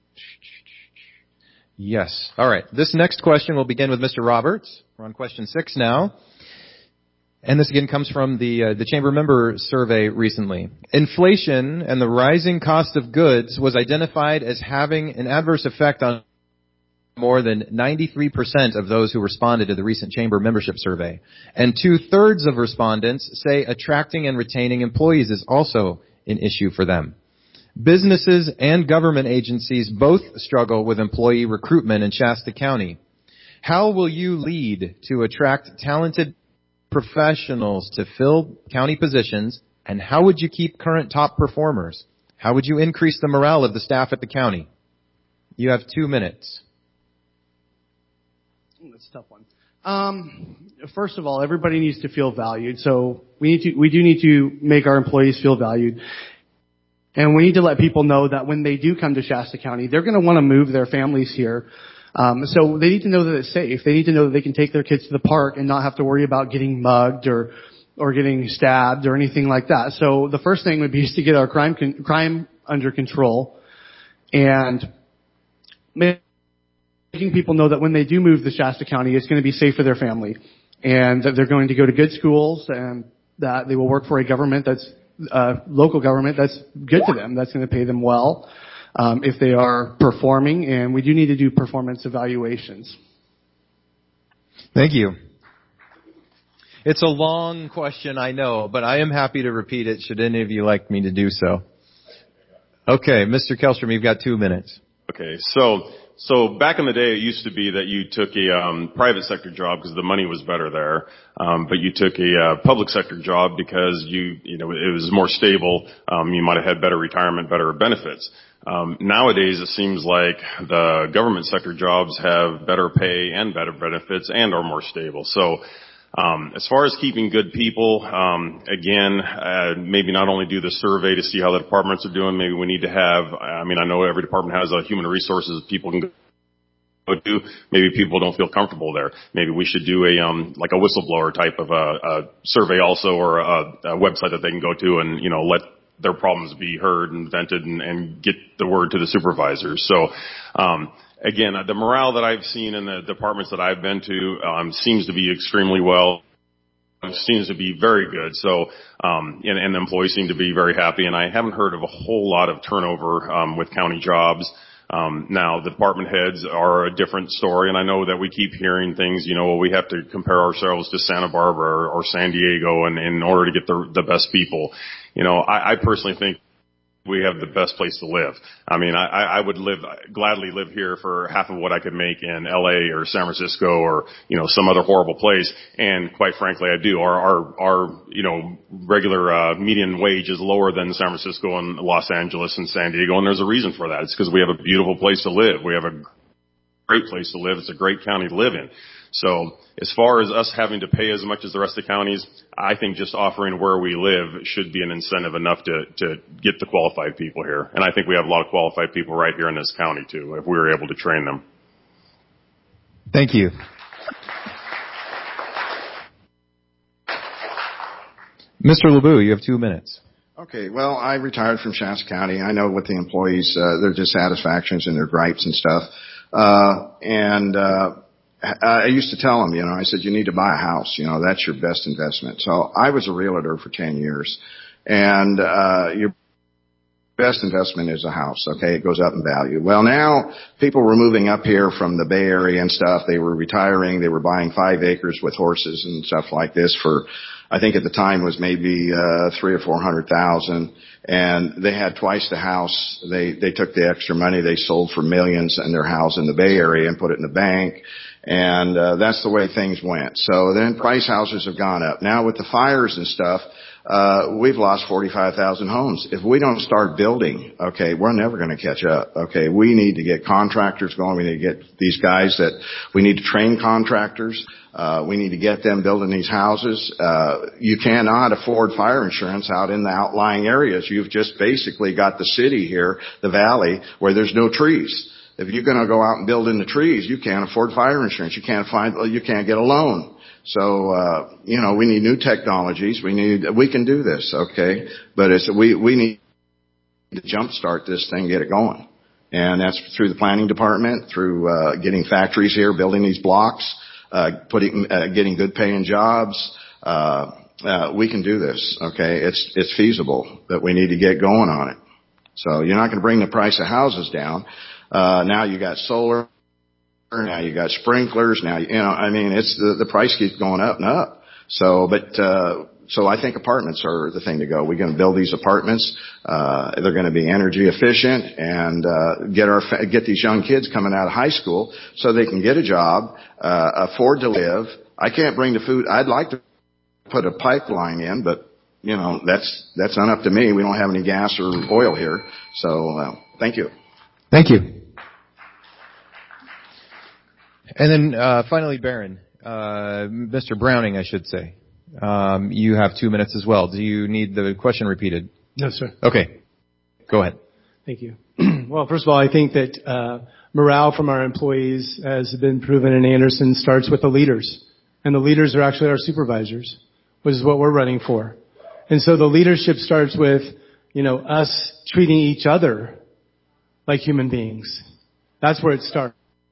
Yes. All right. This next question will begin with Mister Roberts. We're on question six now. And this again comes from the uh, the Chamber member survey recently. Inflation and the rising cost of goods was identified as having an adverse effect on more than ninety-three percent of those who responded to the recent Chamber membership survey. And two-thirds of respondents say attracting and retaining employees is also an issue for them. Businesses and government agencies both struggle with employee recruitment in Shasta County. How will you lead to attract talented professionals to fill county positions, and how would you keep current top performers? How would you increase the morale of the staff at the county? You have two minutes. That's a tough one. Um, first of all, everybody needs to feel valued. So we need to, we do need to make our employees feel valued. And we need to let people know that when they do come to Shasta County, they're going to want to move their families here. Um, so they need to know that it's safe. They need to know that they can take their kids to the park and not have to worry about getting mugged or, or getting stabbed or anything like that. So the first thing would be is to get our crime, con- crime under control and making people know that when they do move to Shasta County, it's going to be safe for their family and that they're going to go to good schools and that they will work for a government that's uh, local government that's good to them, that's going to pay them well um, if they are performing, and we do need to do performance evaluations. Thank you. It's a long question, I know, but I am happy to repeat it should any of you like me to do so. Okay, Mister Kellstrom, you've got two minutes. Okay, so so back in the day, it used to be that you took a um, private sector job because the money was better there, um, but you took a uh, public sector job because you you know it was more stable. Um, you might have had better retirement, better benefits. Um, nowadays, it seems like the government sector jobs have better pay and better benefits and are more stable. So. Um, as far as keeping good people, um, again, uh, maybe not only do the survey to see how the departments are doing, maybe we need to have, I mean, I know every department has a human resources people can go to. Maybe people don't feel comfortable there. Maybe we should do a, um, like a whistleblower type of a, a survey also, or a, a website that they can go to and, you know, let their problems be heard and vented and, and get the word to the supervisors. So, um, Again, the morale that I've seen in the departments that I've been to um, seems to be extremely well. It seems to be very good. So, um, and, and the employees seem to be very happy. And I haven't heard of a whole lot of turnover um, with county jobs. Um, now, the department heads are a different story, and I know that we keep hearing things. You know, we have to compare ourselves to Santa Barbara or, or San Diego, and in order to get the, the best people. You know, I, I personally think we have the best place to live. I mean, I, I would live, gladly live here for half of what I could make in L A or San Francisco or, you know, some other horrible place. And quite frankly, I do. Our, our, our, you know, regular, uh, median wage is lower than San Francisco and Los Angeles and San Diego. And there's a reason for that. It's because we have a beautiful place to live. We have a great place to live. It's a great county to live in. So as far as us having to pay as much as the rest of the counties, I think just offering where we live should be an incentive enough to, to get the qualified people here. And I think we have a lot of qualified people right here in this county too, if we were able to train them. Thank you. Mister LeBou, you have two minutes. Okay, well, I retired from Shasta County. I know what the employees, uh, their dissatisfactions and their gripes and stuff. Uh, and, uh, I used to tell them, you know, I said, you need to buy a house. You know, that's your best investment. So I was a realtor for ten years. And, uh, your best investment is a house. Okay. It goes up in value. Well, now people were moving up here from the Bay Area and stuff. They were retiring. They were buying five acres with horses and stuff like this for, I think at the time was maybe, uh, three or four hundred thousand. And they had twice the house. They, they took the extra money they sold for millions in their house in the Bay Area and put it in the bank. And, uh, that's the way things went. So then price houses have gone up. Now with the fires and stuff, uh, we've lost forty-five thousand homes. If we don't start building, okay, we're never going to catch up. Okay. We need to get contractors going. We need to get these guys that we need to train contractors. Uh, we need to get them building these houses. Uh, you cannot afford fire insurance out in the outlying areas. You've just basically got the city here, the valley, where there's no trees. If you're going to go out and build in the trees, you can't afford fire insurance. You can't find, you can't get a loan. So, uh, you know, we need new technologies. We need, we can do this, okay? But it's, we, we need to jumpstart this thing, get it going. And that's through the planning department, through, uh, getting factories here, building these blocks, uh, putting, uh, getting good paying jobs. Uh, uh, we can do this, okay? It's, it's feasible, but we need to get going on it. So you're not going to bring the price of houses down. Uh, now you got solar, now you got sprinklers, now, you know, I mean, it's the, the price keeps going up and up. So, but, uh, so I think apartments are the thing to go. We're going to build these apartments. Uh, they're going to be energy efficient and, uh, get our, get these young kids coming out of high school so they can get a job, uh, afford to live. I can't bring the food. I'd like to put a pipeline in, but, you know, that's, that's not up to me. We don't have any gas or oil here. So, uh, thank you. Thank you. And then uh, finally, Barron, uh, Mister Browning, I should say. Um, you have two minutes as well. Do you need the question repeated? No, sir. Okay. Go ahead. Thank you. Well, first of all, I think that uh, morale from our employees has been proven in Anderson starts with the leaders. And the leaders are actually our supervisors, which is what we're running for. And so the leadership starts with, you know, us treating each other like human beings. That's where it starts.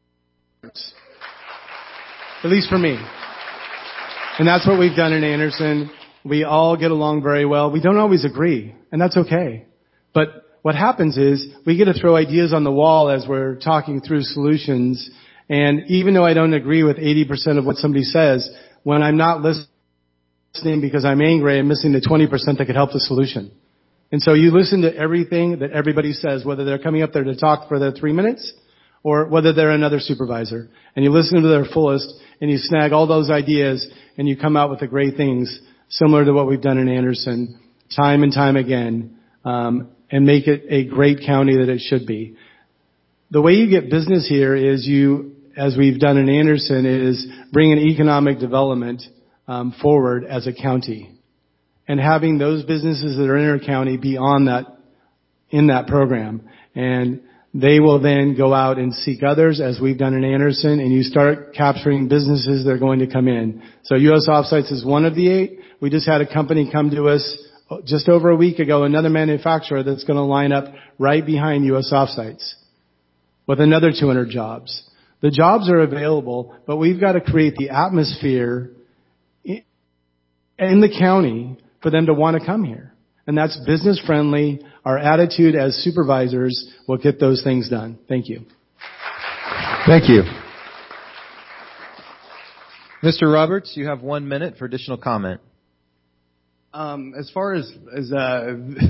At least for me. And that's what we've done in Anderson. We all get along very well. We don't always agree, and that's okay. But what happens is we get to throw ideas on the wall as we're talking through solutions. And even though I don't agree with eighty percent of what somebody says, when I'm not listening because I'm angry, I'm missing the twenty percent that could help the solution. And so you listen to everything that everybody says, whether they're coming up there to talk for their three minutes or whether they're another supervisor. And you listen to their fullest and you snag all those ideas and you come out with the great things similar to what we've done in Anderson time and time again, um, and make it a great county that it should be. The way you get business here is you, as we've done in Anderson, is bringing economic development um, forward as a county. And having those businesses that are in our county be on that, in that program. And they will then go out and seek others, as we've done in Anderson, and you start capturing businesses that are going to come in. So U S Offsites is one of the eight. We just had a company come to us just over a week ago, another manufacturer that's going to line up right behind U S Offsites with another two hundred jobs. The jobs are available, but we've got to create the atmosphere in the county for them to want to come here. And that's business friendly. Our attitude as supervisors will get those things done. Thank you. Thank you. Mister Roberts, you have one minute for additional comment. Um, as far as, as uh,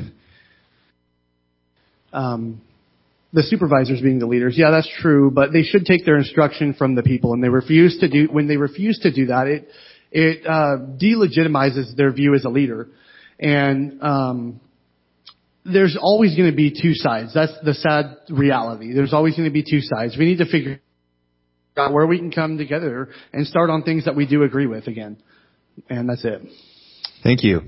um, the supervisors being the leaders, yeah, that's true, but they should take their instruction from the people, and they refuse to do, when they refuse to do that, it, it, uh, delegitimizes their view as a leader. And, um, there's always going to be two sides. That's the sad reality. There's always going to be two sides. We need to figure out where we can come together and start on things that we do agree with again. And that's it. Thank you.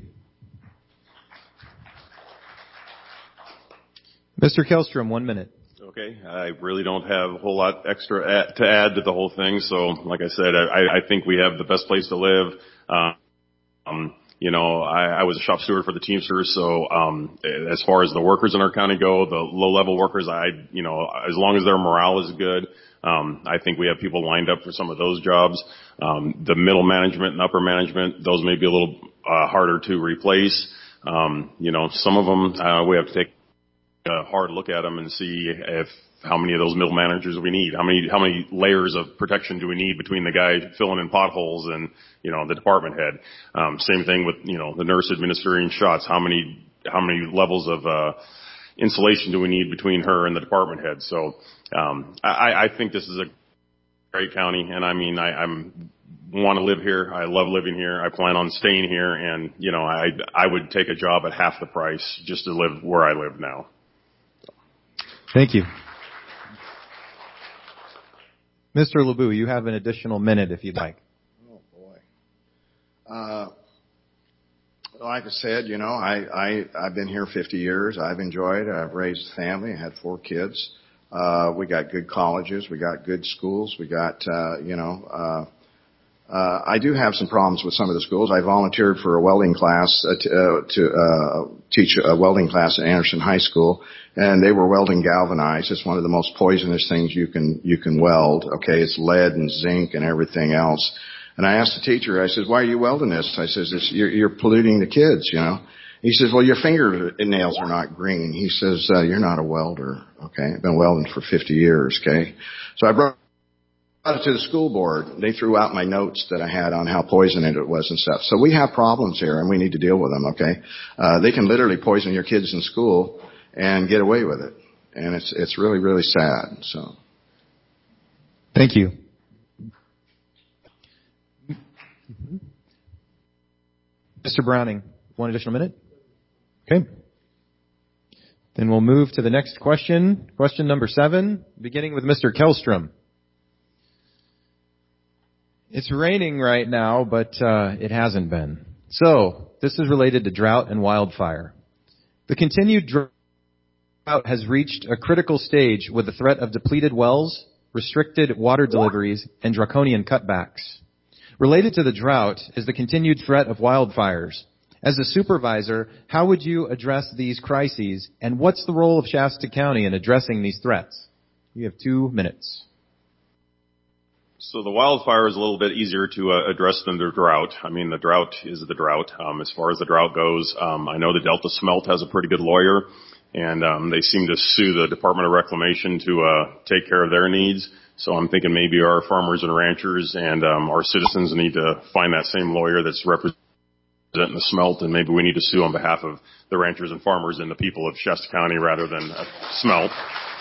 Mister Kellstrom, one minute. Okay, I really don't have a whole lot extra at, to add to the whole thing. So, like I said, I, I think we have the best place to live. Uh, um, you know, I, I was a shop steward for the Teamsters, so um, as far as the workers in our county go, the low-level workers, I, you know, as long as their morale is good, um, I think we have people lined up for some of those jobs. Um, the middle management and upper management, those may be a little uh, harder to replace. Um, you know, some of them uh, we have to take a hard look at them and see if how many of those middle managers do we need? How many how many layers of protection do we need between the guy filling in potholes and, you know, the department head? Um, same thing with, you know, the nurse administering shots. How many how many levels of uh, insulation do we need between her and the department head? So um, I, I think this is a great county, and I mean I, I'm want to live here. I love living here. I plan on staying here, and you know I I would take a job at half the price just to live where I live now. Thank you. Mister LeBou, you have an additional minute if you'd like. Oh, boy. Uh, like I said, you know, I, I, I've been here fifty years. I've enjoyed it. I've raised a family. I had four kids. Uh, we got good colleges. We got good schools. We got, uh, you know, uh, Uh, I do have some problems with some of the schools. I volunteered for a welding class uh, to, uh, to uh, teach a welding class at Anderson High School, and they were welding galvanized. It's one of the most poisonous things you can you can weld. Okay, it's lead and zinc and everything else. And I asked the teacher, I said, "Why are you welding this?" I says, it's, you're, "You're polluting the kids, you know." He says, "Well, your fingernails are not green." He says, uh, "You're not a welder." Okay, I've been welding for fifty years. Okay, so I brought it to the school board. They threw out my notes that I had on how poisoned it was and stuff. So we have problems here, and we need to deal with them, okay? Uh, they can literally poison your kids in school and get away with it. And it's it's really, really sad. So, thank you. Mister Browning, one additional minute? Okay. Then we'll move to the next question. Question number seven, beginning with Mister Kellstrom. It's raining right now, but uh, it hasn't been. So, this is related to drought and wildfire. The continued drought has reached a critical stage with the threat of depleted wells, restricted water deliveries, and draconian cutbacks. Related to the drought is the continued threat of wildfires. As a supervisor, how would you address these crises, and what's the role of Shasta County in addressing these threats? You have two minutes. So the wildfire is a little bit easier to uh, address than the drought. I mean, the drought is the drought. Um, as far as the drought goes, um, I know the Delta Smelt has a pretty good lawyer, and um, they seem to sue the Department of Reclamation to uh, take care of their needs. So I'm thinking maybe our farmers and ranchers and um, our citizens need to find that same lawyer that's representing the smelt, and maybe we need to sue on behalf of the ranchers and farmers and the people of Shasta County rather than a smelt.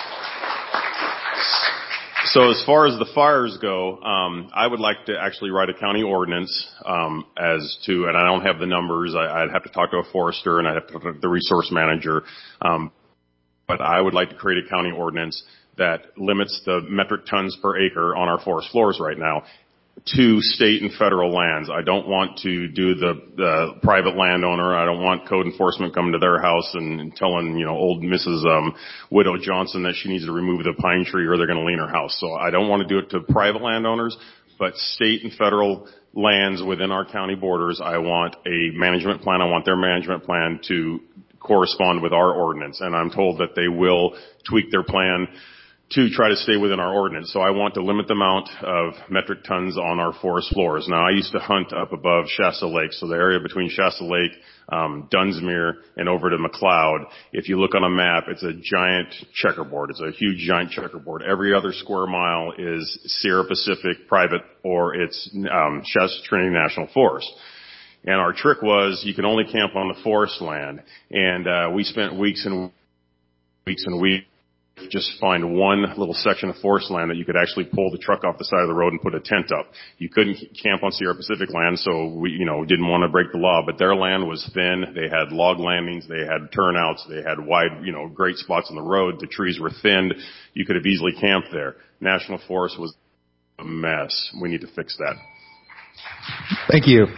So as far as the fires go, um, I would like to actually write a county ordinance um, as to, and I don't have the numbers. I, I'd have to talk to a forester and I'd have to talk to the resource manager. Um, but I would like to create a county ordinance that limits the metric tons per acre on our forest floors right now to state and federal lands. I don't want to do the, the private landowner. I don't want code enforcement coming to their house and, and telling, you know, old Missus Um, Widow Johnson that she needs to remove the pine tree or they're going to lean her house. So I don't want to do it to private landowners, but state and federal lands within our county borders. I want a management plan. I want their management plan to correspond with our ordinance. And I'm told that they will tweak their plan to try to stay within our ordinance. So I want to limit the amount of metric tons on our forest floors. Now, I used to hunt up above Shasta Lake, so the area between Shasta Lake, um, Dunsmuir, and over to McLeod. If you look on a map, it's a giant checkerboard. It's a huge giant checkerboard. Every other square mile is Sierra Pacific private or it's um, Shasta Trinity National Forest. And our trick was you can only camp on the forest land. And uh, we spent weeks and weeks and weeks just find one little section of forest land that you could actually pull the truck off the side of the road and put a tent up. You couldn't camp on Sierra Pacific land, so we, you know, didn't want to break the law, but their land was thin. They had log landings. They had turnouts. They had wide, you know, great spots on the road. The trees were thinned. You could have easily camped there. National Forest was a mess. We need to fix that. Thank you.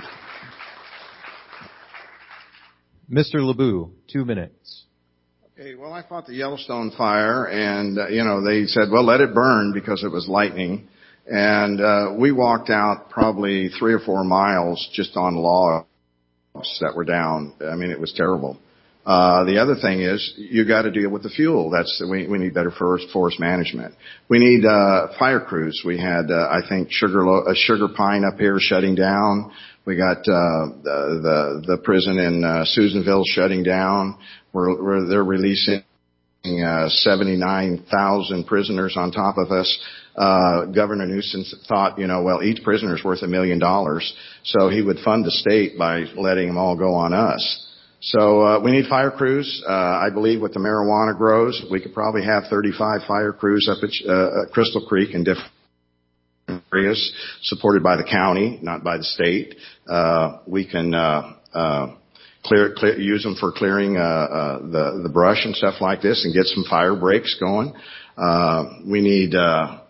Mister LeBou, two minutes. Okay, well, I fought the Yellowstone fire, and, uh, you know, they said, well, let it burn because it was lightning. And uh, we walked out probably three or four miles just on logs that were down. I mean, it was terrible. Uh, the other thing is you got to deal with the fuel. That's we, we need better forest, forest management. We need uh, fire crews. We had, uh, I think, Sugar, uh, Sugar Pine up here shutting down. We got uh, the, the the prison in uh, Susanville shutting down. We're, we're they're releasing uh, seventy-nine thousand prisoners on top of us. Uh, Governor Newsom thought, you know, well, each prisoner is worth a million dollars, so he would fund the state by letting them all go on us. So uh, we need fire crews. Uh, I believe with the marijuana grows, we could probably have thirty-five fire crews up at uh, Crystal Creek in different areas, supported by the county, not by the state. Uh, we can uh, uh, clear, clear, use them for clearing uh, uh, the the brush and stuff like this, and get some fire breaks going. Uh, we need. Uh,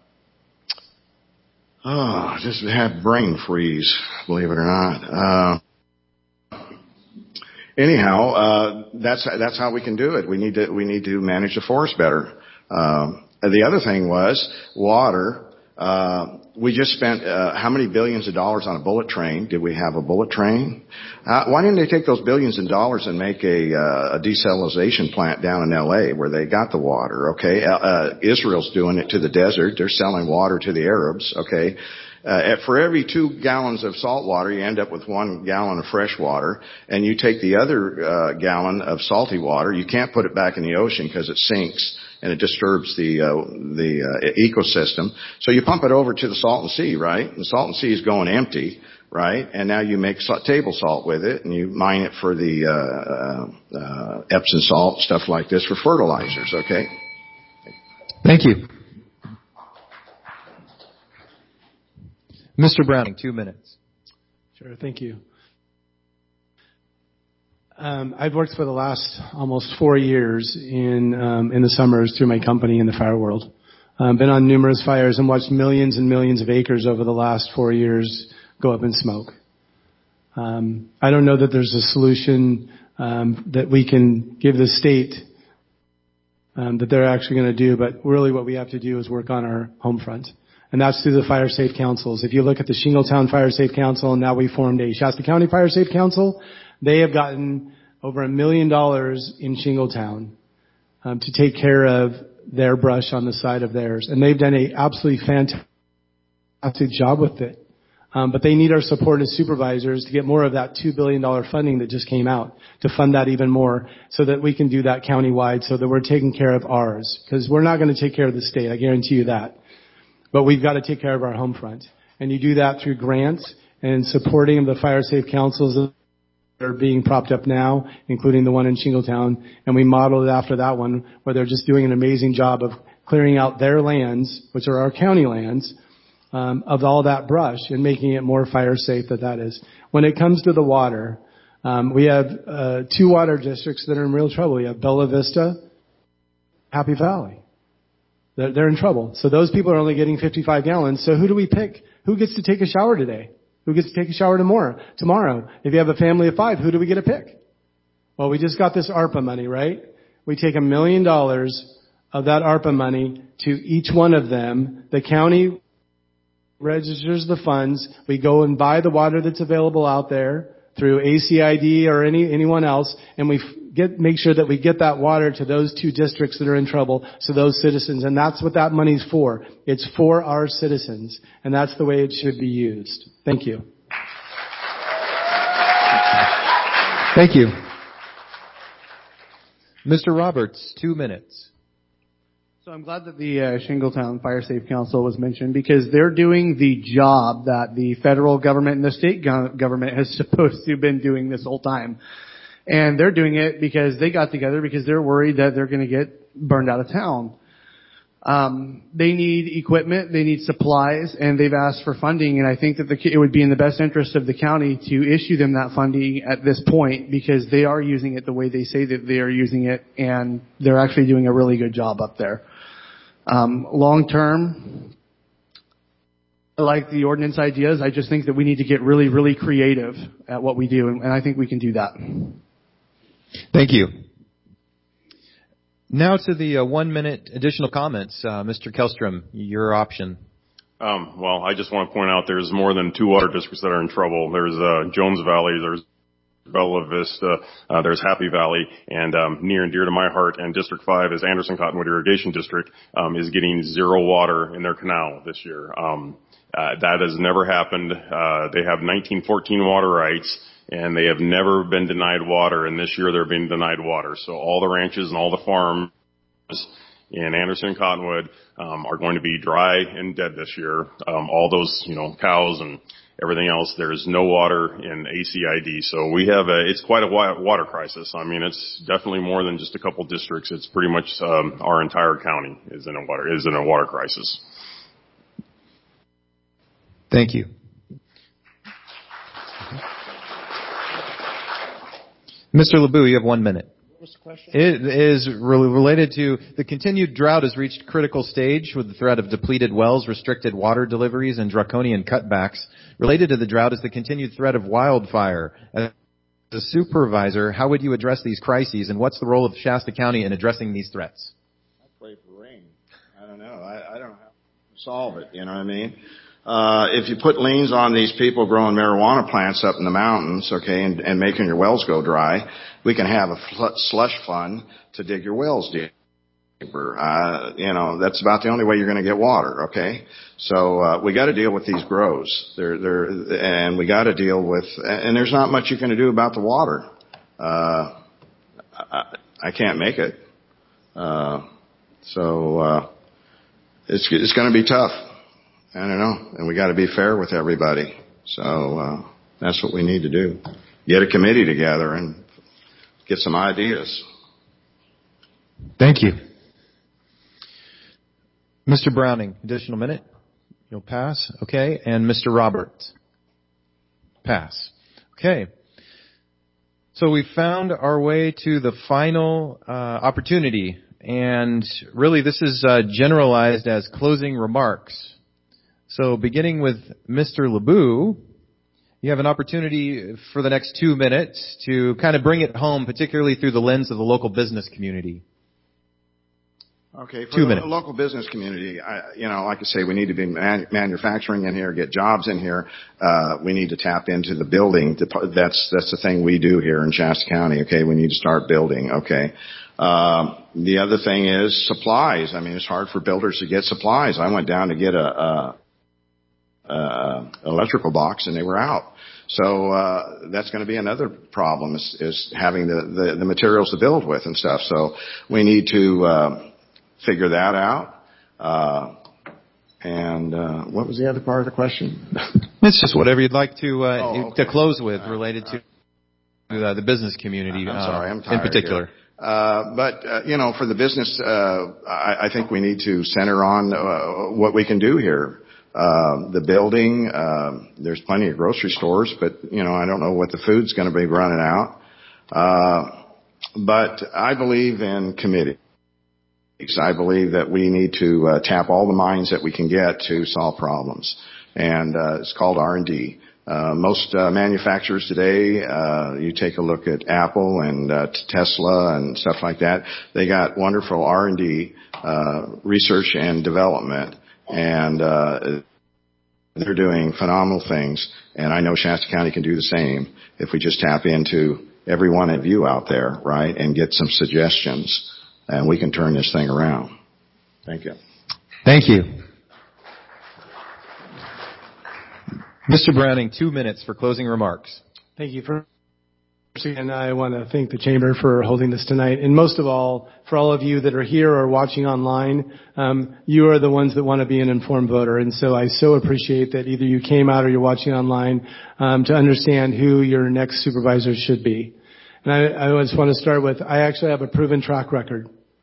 oh, just have brain freeze, believe it or not. Uh, anyhow, uh, that's that's how we can do it. We need to we need to manage the forest better. Um, the other thing was water. Uh, we just spent, uh, how many billions of dollars on a bullet train? Did we have a bullet train? Uh, why didn't they take those billions of dollars and make a, uh, a desalination plant down in L A where they got the water, okay? Uh, uh, Israel's doing it to the desert. They're selling water to the Arabs, okay? Uh, for every two gallons of salt water, you end up with one gallon of fresh water, and you take the other uh, gallon of salty water. You can't put it back in the ocean because it sinks and it disturbs the uh, the uh, ecosystem. So you pump it over to the Salton Sea, right? And the Salton Sea is going empty, right? And now you make table salt with it, and you mine it for the uh, uh, uh, Epsom salt, stuff like this, for fertilizers. Okay. Thank you. Mister Browning, two minutes. Sure, thank you. Um, I've worked for the last almost four years in um, in the summers through my company in the fire world. um, been on numerous fires and watched millions and millions of acres over the last four years go up in smoke. Um, I don't know that there's a solution um, that we can give the state um, that they're actually going to do, but really what we have to do is work on our home front. And that's through the Fire Safe Councils. If you look at the Shingletown Fire Safe Council, and now we formed a Shasta County Fire Safe Council, they have gotten over a million dollars in Shingletown um, to take care of their brush on the side of theirs. And they've done an absolutely fantastic job with it. Um, but they need our support as supervisors to get more of that two billion dollars funding that just came out, to fund that even more so that we can do that countywide, so that we're taking care of ours. Because we're not going to take care of the state, I guarantee you that. But we've got to take care of our home front. And you do that through grants and supporting the Fire Safe Councils that are being propped up now, including the one in Shingletown. And we modeled it after that one, where they're just doing an amazing job of clearing out their lands, which are our county lands, Um, of all that brush and making it more fire safe that that is. When it comes to the water, um, we have uh, two water districts that are in real trouble. We have Bella Vista, Happy Valley. They're, they're in trouble. So those people are only getting fifty-five gallons. So who do we pick? Who gets to take a shower today? Who gets to take a shower tomorrow? Tomorrow, if you have a family of five, who do we get to pick? Well, we just got this ARPA money, right? We take a million dollars of that ARPA money to each one of them. The county registers the funds. We go and buy the water that's available out there through A C I D or any anyone else, and we get make sure that we get that water to those two districts that are in trouble, so those citizens, and that's what that money's for. It's for our citizens, and that's the way it should be used. Thank you. Thank you. Mister Roberts, two minutes. So I'm glad that the uh, Shingletown Fire Safe Council was mentioned, because they're doing the job that the federal government and the state go- government has supposed to have been doing this whole time. And they're doing it because they got together because they're worried that they're going to get burned out of town. Um, they need equipment, they need supplies, and they've asked for funding. And I think that the, it would be in the best interest of the county to issue them that funding at this point, because they are using it the way they say that they are using it, and they're actually doing a really good job up there. Um, long term, I like the ordinance ideas. I just think that we need to get really, really creative at what we do, and, and I think we can do that. Thank you. Now to the uh, one-minute additional comments. Uh, Mister Kellstrom, your option. Um, well, I just want to point out there's more than two water districts that are in trouble. There's uh, Jones Valley, there's Bella Vista, uh, there's Happy Valley, and um, near and dear to my heart, and District five is Anderson Cottonwood Irrigation District, um, is getting zero water in their canal this year. Um, uh, that has never happened. Uh, they have nineteen fourteen water rights, and they have never been denied water, and this year they're being denied water. So all the ranches and all the farms in Anderson Cottonwood um, are going to be dry and dead this year. Um, all those, you know, cows and everything else, there's no water in A C I D. So we have a, it's quite a water crisis. I mean, it's definitely more than just a couple districts. It's pretty much, um, our entire county is in a water, is in a water crisis. Thank you. Mister LeBou, you have one minute. What's the question? It is really related to the continued drought has reached critical stage with the threat of depleted wells, restricted water deliveries, and draconian cutbacks. Related to the drought is the continued threat of wildfire. As a supervisor, how would you address these crises, and what's the role of Shasta County in addressing these threats? I pray for rain. I don't know. I, I don't know how to solve it. You know what I mean? Uh, if you put liens on these people growing marijuana plants up in the mountains, okay, and, and making your wells go dry, we can have a fl- slush fund to dig your wells deeper. Uh, you know, that's about the only way you're going to get water, okay? So, uh, we got to deal with these grows. They're, they're, and we got to deal with, and there's not much you can do about the water. Uh, I, I can't make it. Uh, so, uh, it's, it's going to be tough. I don't know. And we got to be fair with everybody. So, uh, that's what we need to do. Get a committee together and get some ideas. Thank you. Mister Browning, additional minute. You'll pass. Okay. And Mister Roberts. Pass. Okay. So we found our way to the final uh, opportunity And really this is uh, generalized as closing remarks. So beginning with Mister LeBou, you have an opportunity for the next two minutes to kind of bring it home, particularly through the lens of the local business community. Okay, for Two the minutes. local business community, I, you know, like I say, we need to be man, manufacturing in here, get jobs in here. Uh, we need to tap into the building. That's that's the thing we do here in Shasta County. Okay, we need to start building. Okay. Um, the other thing is supplies. I mean, it's hard for builders to get supplies. I went down to get a, a, a electrical box, and they were out. So uh, that's going to be another problem is, is having the, the the materials to build with and stuff. So we need to. Uh, figure that out. Uh, and uh, what was the other part of the question? It's just whatever you'd like to uh, oh, okay. to close with related to uh, the business community I'm sorry, I'm uh, tired in particular. Here. Uh, but, uh, you know, for the business, uh, I, I think we need to center on uh, what we can do here. Uh, the building, uh, there's plenty of grocery stores, but, you know, I don't know what the food's going to be running out. Uh, but I believe in committee. I believe that we need to uh, tap all the minds that we can get to solve problems, and uh, it's called R and D. Uh, most uh, manufacturers today, uh, you take a look at Apple and uh, Tesla and stuff like that, they got wonderful R and D, uh, research and development, and uh, they're doing phenomenal things, and I know Shasta County can do the same if we just tap into every one of you out there, right, and get some suggestions. And we can turn this thing around. Thank you. Thank you. Mister Browning, two minutes for closing remarks. Thank you. First again, I want to thank the Chamber for holding this tonight. And most of all, for all of you that are here or watching online, um, you are the ones that want to be an informed voter. And so I so appreciate that either you came out or you're watching online um, to understand who your next supervisor should be. And I, I just want to start with, I actually have a proven track record.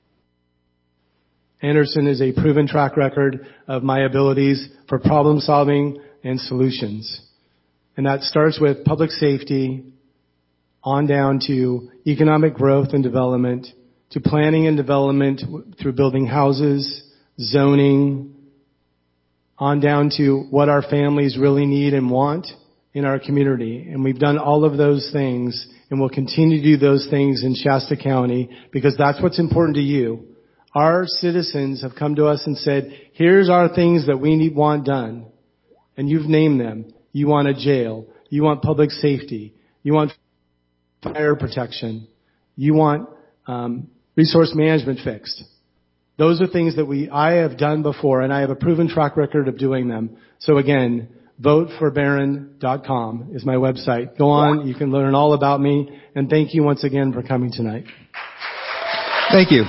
Anderson is a proven track record of my abilities for problem solving and solutions. And that starts with public safety on down to economic growth and development, to planning and development through building houses, zoning, on down to what our families really need and want in our community. And we've done all of those things, and we'll continue to do those things in Shasta County because that's what's important to you. Our citizens have come to us and said, here's our things that we need, want done. And you've named them. You want a jail. You want public safety. You want fire protection. You want um, resource management fixed. Those are things that we I have done before, and I have a proven track record of doing them. So again, vote for barron dot com is my website. Go on. You can learn all about me. And thank you once again for coming tonight. Thank you.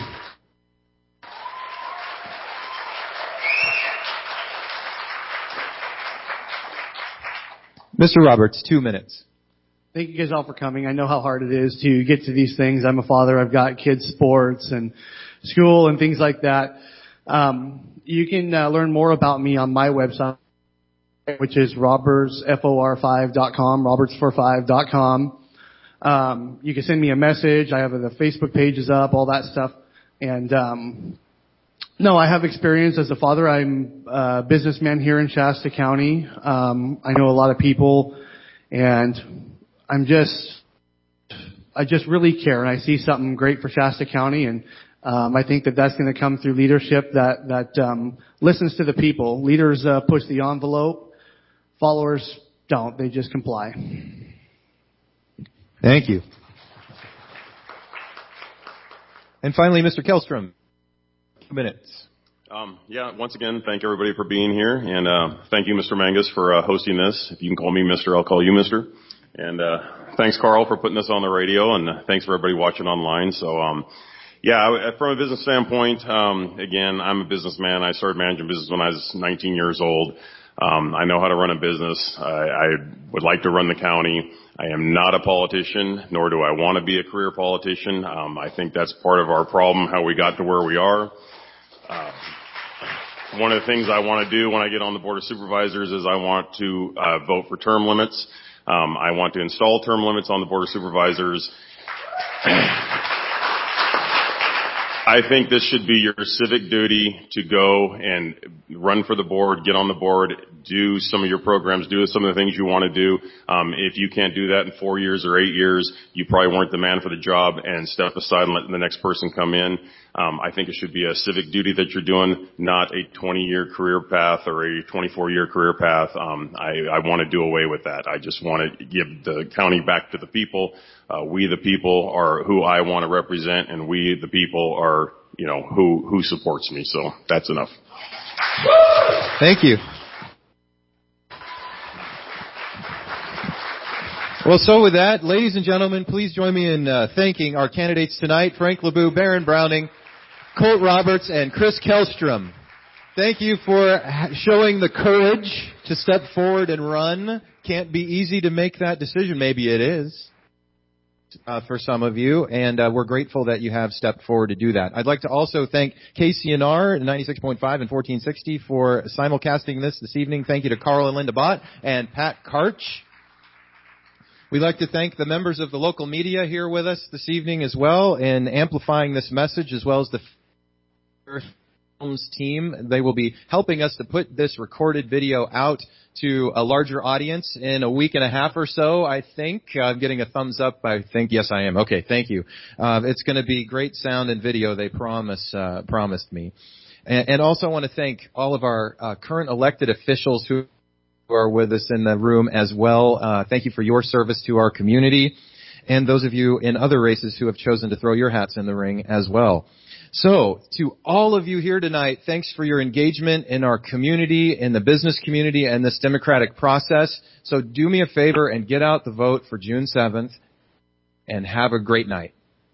Mister Roberts, two minutes. Thank you guys all for coming. I know how hard it is to get to these things. I'm a father. I've got kids' sports and school and things like that. Um, you can uh, learn more about me on my website, which is roberts f o r five dot com, roberts for five dot com. Um, you can send me a message. I have the Facebook pages up, all that stuff. And um, no, I have experience as a father. I'm a businessman here in Shasta County. Um, I know a lot of people, and I'm just, I just really care, and I see something great for Shasta County, and um, I think that that's going to come through leadership that that um, listens to the people. Leaders uh, push the envelope. Followers don't. They just comply. Thank you. And finally, Mister Kellstrom. Two minutes. Um, yeah, once again, thank everybody for being here, and uh, thank you, Mister Mangus, for uh, hosting this. If you can call me Mister, I'll call you Mister. And uh, thanks, Carl, for putting this on the radio, and uh, thanks for everybody watching online. So, um, yeah, from a business standpoint, um, again, I'm a businessman. I started managing business when I was nineteen years old. Um, I know how to run a business. I, I would like to run the county. I am not a politician, nor do I want to be a career politician. Um, I think that's part of our problem, how we got to where we are. Uh, one of the things I want to do when I get on the Board of Supervisors is I want to uh, vote for term limits. Um, I want to install term limits on the Board of Supervisors. I think this should be your civic duty to go and run for the board, get on the board, do some of your programs, do some of the things you want to do. Um, if you can't do that in four years or eight years, you probably weren't the man for the job, and step aside and let the next person come in. Um, I think it should be a civic duty that you're doing, not a twenty-year career path or a twenty-four-year career path. Um, I, I want to do away with that. I just want to give the county back to the people. Uh, we the people are who I want to represent, and we the people are, you know, who, who supports me. So that's enough. Thank you. Well, so with that, ladies and gentlemen, please join me in uh, thanking our candidates tonight, Frank LeBoux, Barron Browning, Colt Roberts, and Chris Kellstrom. Thank you for showing the courage to step forward and run. Can't be easy to make that decision. Maybe it is. Uh, for some of you, and uh, we're grateful that you have stepped forward to do that. I'd like to also thank K C N R ninety-six point five and fourteen sixty for simulcasting this this evening. Thank you to Carl and Linda Bott and Pat Karch. We'd like to thank the members of the local media here with us this evening as well in amplifying this message, as well as the Films team. They will be helping us to put this recorded video out to a larger audience in a week and a half or so, I think. I'm getting a thumbs up, I think. Yes, I am. Okay, thank you. Uh, it's going to be great sound and video, they promise, uh, promised me. And, and also I want to thank all of our uh, current elected officials who are with us in the room as well. Uh, thank you for your service to our community, and those of you in other races who have chosen to throw your hats in the ring as well. So, to all of you here tonight, thanks for your engagement in our community, in the business community, and this democratic process. So do me a favor and get out the vote for June seventh, and have a great night.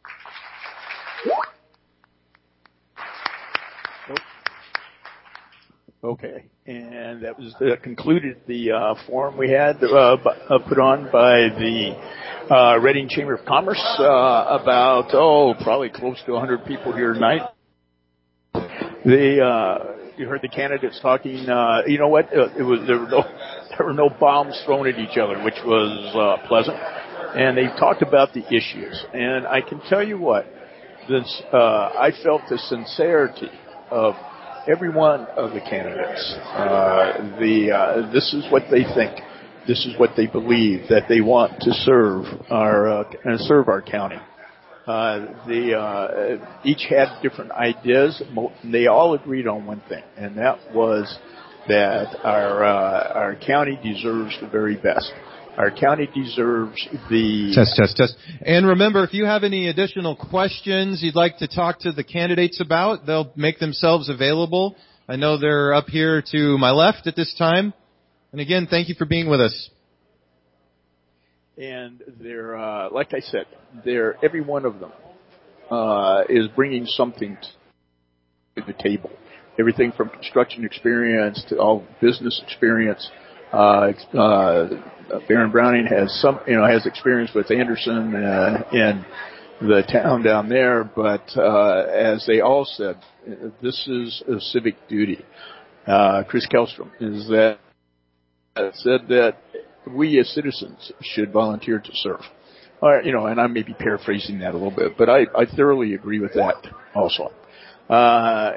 Okay, and that was uh, concluded the uh, forum we had uh, b- uh, put on by the uh, Reading Chamber of Commerce. Uh, about oh, probably close to one hundred people here tonight. They, uh, you heard the candidates talking. Uh, you know what? Uh, it was there were no there were no bombs thrown at each other, which was uh, pleasant. And they talked about the issues. And I can tell you what, this uh, I felt the sincerity of every one of the candidates. Uh, the uh, this is what they think. This is what they believe, that they want to serve our uh, serve our county. Uh, the uh, each had different ideas. They all agreed on one thing, and that was that our uh, our county deserves the very best. Our county deserves the... Test, test, test. And remember, if you have any additional questions you'd like to talk to the candidates about, they'll make themselves available. I know they're up here to my left at this time. And again, thank you for being with us. And they're, uh, like I said, they're, every one of them uh, is bringing something to the table. Everything from construction experience to all business experience. Uh, uh, Barron Browning has some, you know, has experience with Anderson uh, in the town down there, but uh, as they all said, this is a civic duty. Uh, Chris Kellstrom is that said that we as citizens should volunteer to serve. Or, you know, and I may be paraphrasing that a little bit, but I, I thoroughly agree with that also. Uh,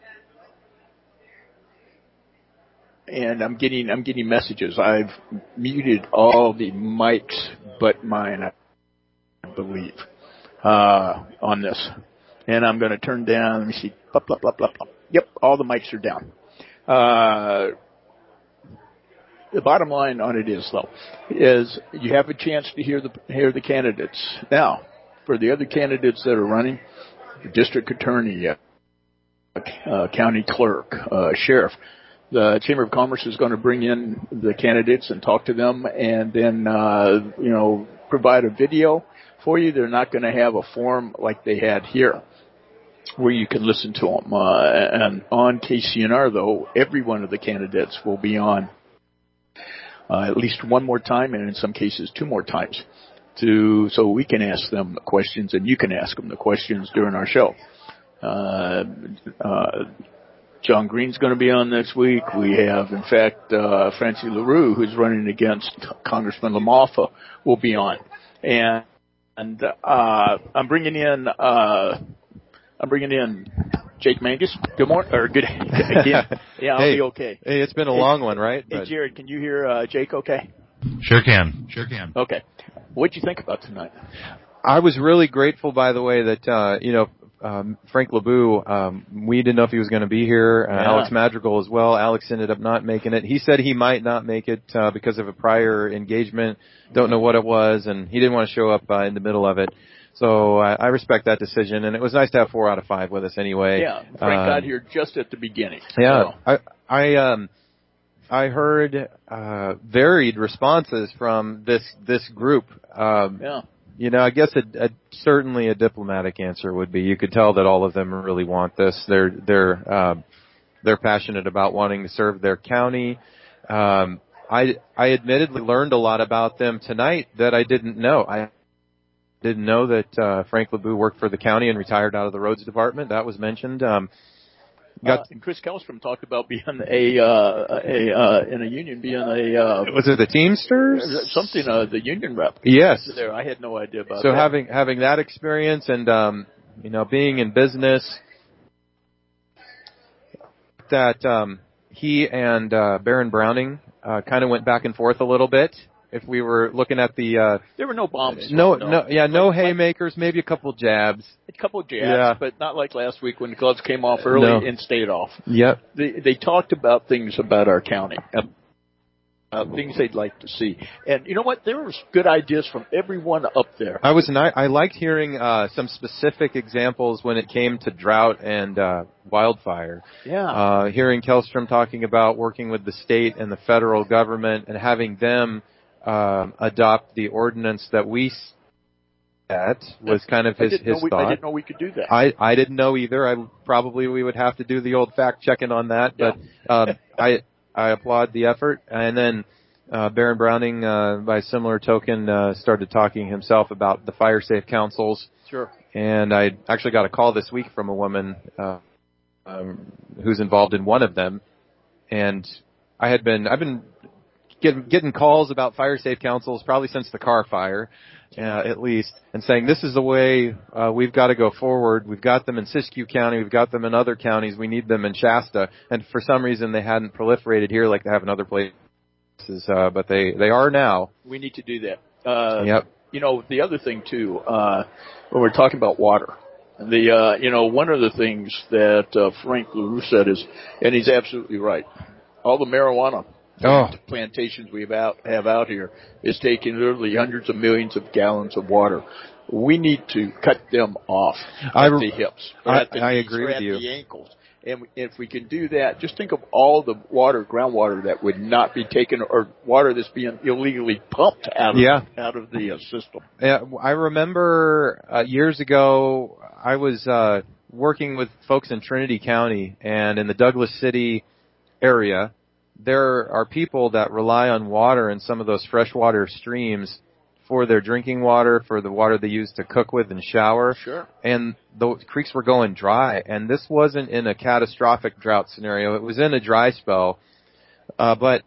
And I'm getting, I'm getting messages. I've muted all the mics but mine, I believe, uh, on this. And I'm going to turn down, let me see, blah, blah, blah, blah, blah. Yep, all the mics are down. Uh, the bottom line on it is, though, is you have a chance to hear the, hear the candidates. Now, for the other candidates that are running, the district attorney, uh, uh, county clerk, uh, sheriff, the Chamber of Commerce is going to bring in the candidates and talk to them, and then, uh, you know, provide a video for you. They're not going to have a forum like they had here where you can listen to them. Uh, and on K C N R, though, every one of the candidates will be on uh, at least one more time, and in some cases two more times, to so we can ask them the questions and you can ask them the questions during our show. Uh, uh, John Green's going to be on next week. We have, in fact, uh, Francie LaRue, who's running against Congressman LaMalfa, will be on. And, and uh, I'm bringing in uh, I'm bringing in Jake Mangus. Good morning, or good again. Yeah, I'll hey, be okay. Hey, it's been a hey, long one, right? Hey, but... Jared, can you hear uh, Jake okay? Sure can. Sure can. Okay. What'd you think about tonight? I was really grateful, by the way, that, uh, you know, um, Frank LeBoux, um, we didn't know if he was going to be here. Uh, yeah. Alex Madrigal as well. Alex ended up not making it. He said he might not make it uh, because of a prior engagement. Don't know what it was, and he didn't want to show up uh, in the middle of it. So I, I respect that decision, and it was nice to have four out of five with us anyway. Yeah, Frank um, got here just at the beginning. Yeah, so. I I um I heard uh, varied responses from this this group. Um, yeah. You know, I guess a, a, certainly a diplomatic answer would be you could tell that all of them really want this. They're they're um, they're passionate about wanting to serve their county. Um, I I admittedly learned a lot about them tonight that I didn't know. I didn't know that uh, Frank LeBoux worked for the county and retired out of the roads department. That was mentioned. Um, got uh, and Chris Kellstrom talked about being a uh, a uh, in a union, being a uh, was it the Teamsters? Something uh, the union rep. Yes. There, I had no idea about so that. So having having that experience and um, you know being in business, that um, he and uh, Baron Browning uh, kind of went back and forth a little bit. If we were looking at the, uh, there were no bombs. No, no, no, yeah, no like, haymakers, maybe a couple jabs. A couple jabs, yeah. but not like last week when the gloves came off early no. and stayed off. Yep. They, they talked about things about our county, uh, things they'd like to see. And you know what? There was good ideas from everyone up there. I was not, I liked hearing uh, some specific examples when it came to drought and uh, wildfire. Yeah. Uh, hearing Kellstrom talking about working with the state and the federal government and having them Um, adopt the ordinance that we set was kind of his, his we, thought. I didn't know we could do that. I, I didn't know either. I probably we would have to do the old fact checking on that, but yeah. um, I I applaud the effort. And then uh, Baron Browning, uh, by similar token, uh, started talking himself about the fire safe councils. Sure. And I actually got a call this week from a woman uh, um, who's involved in one of them, and I had been I've been. Getting, getting calls about fire safe councils probably since the car fire, uh, at least, and saying this is the way uh, we've got to go forward. We've got them in Siskiyou County. We've got them in other counties. We need them in Shasta. And for some reason, they hadn't proliferated here like they have in other places, uh, but they, they are now. We need to do that. Uh, yep. You know, the other thing, too, uh, when we're talking about water, the uh, you know, one of the things that uh, Frank LeBoux said is, and he's absolutely right, all the marijuana Oh. plantations we have out, have out here is taking literally hundreds of millions of gallons of water. We need to cut them off at I, the hips, or I, at the I knees, agree or with at you. the ankles. And if we can do that, just think of all the water, groundwater that would not be taken, or water that's being illegally pumped out of yeah. out of the uh, system. Yeah, I remember uh, years ago I was uh, working with folks in Trinity County and in the Douglas City area. There are people that rely on water in some of those freshwater streams for their drinking water, for the water they use to cook with and shower. Sure. And the creeks were going dry. And this wasn't in a catastrophic drought scenario. It was in a dry spell. Uh, but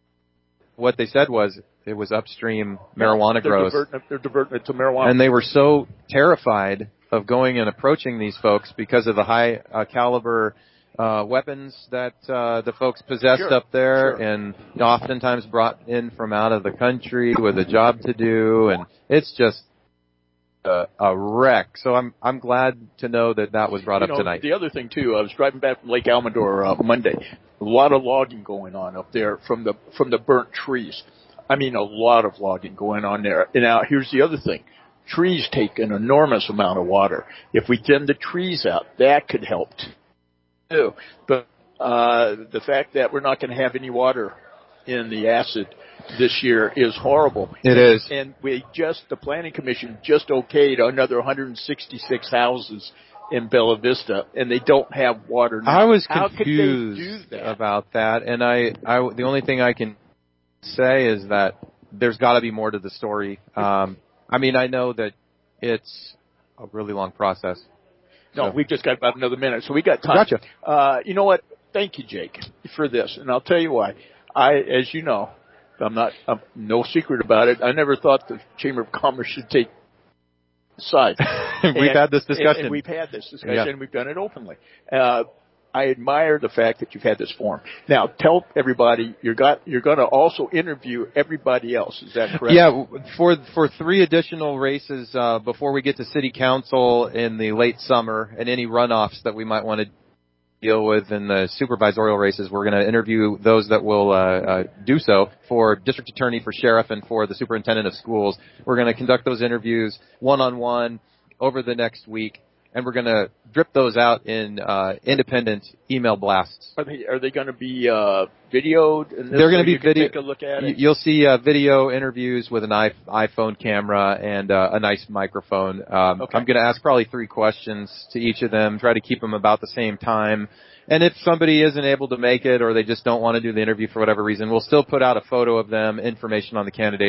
what they said was it was upstream marijuana they're growth. Diverting, they're diverting it to marijuana. And they were so terrified of going and approaching these folks because of the high uh, caliber Uh, weapons that uh, the folks possessed sure, up there, sure. and oftentimes brought in from out of the country with a job to do, and it's just a, a wreck. So I'm I'm glad to know that that was brought you up know, tonight. The other thing too, I was driving back from Lake Almador uh, Monday. A lot of logging going on up there from the from the burnt trees. I mean, a lot of logging going on there. And now here's the other thing: trees take an enormous amount of water. If we thin the trees out, that could help too. But uh, the fact that we're not going to have any water in the acid this year is horrible. It and, is. And we just, the Planning Commission just okayed another one hundred sixty-six houses in Bella Vista, and they don't have water now. I was How confused could they do that? about that, and I, I, the only thing I can say is that there's got to be more to the story. Um, I mean, I know that it's a really long process. No, so. We've just got about another minute, so we got time. Gotcha. Uh, you know what? Thank you, Jake, for this, and I'll tell you why. I, as you know, I'm not, I'm no secret about it. I never thought the Chamber of Commerce should take side. we've and, had this discussion. And, and we've had this discussion, yeah. and we've done it openly. Uh, I admire the fact that you've had this forum. Now, tell everybody you're got you're going to also interview everybody else. Is that correct? Yeah, for for three additional races uh, before we get to city council in the late summer, and any runoffs that we might want to deal with in the supervisorial races, we're going to interview those that will uh, uh, do so for district attorney, for sheriff, and for the superintendent of schools. We're going to conduct those interviews one on one over the next week. And we're going to drip those out in uh, independent email blasts. Are they, are they going to be uh, videoed? And They're going to be video. Take a look at it? You'll see uh, video interviews with an iPhone camera and uh, a nice microphone. Um, okay. I'm going to ask probably three questions to each of them, try to keep them about the same time. And if somebody isn't able to make it or they just don't want to do the interview for whatever reason, we'll still put out a photo of them, information on the candidate.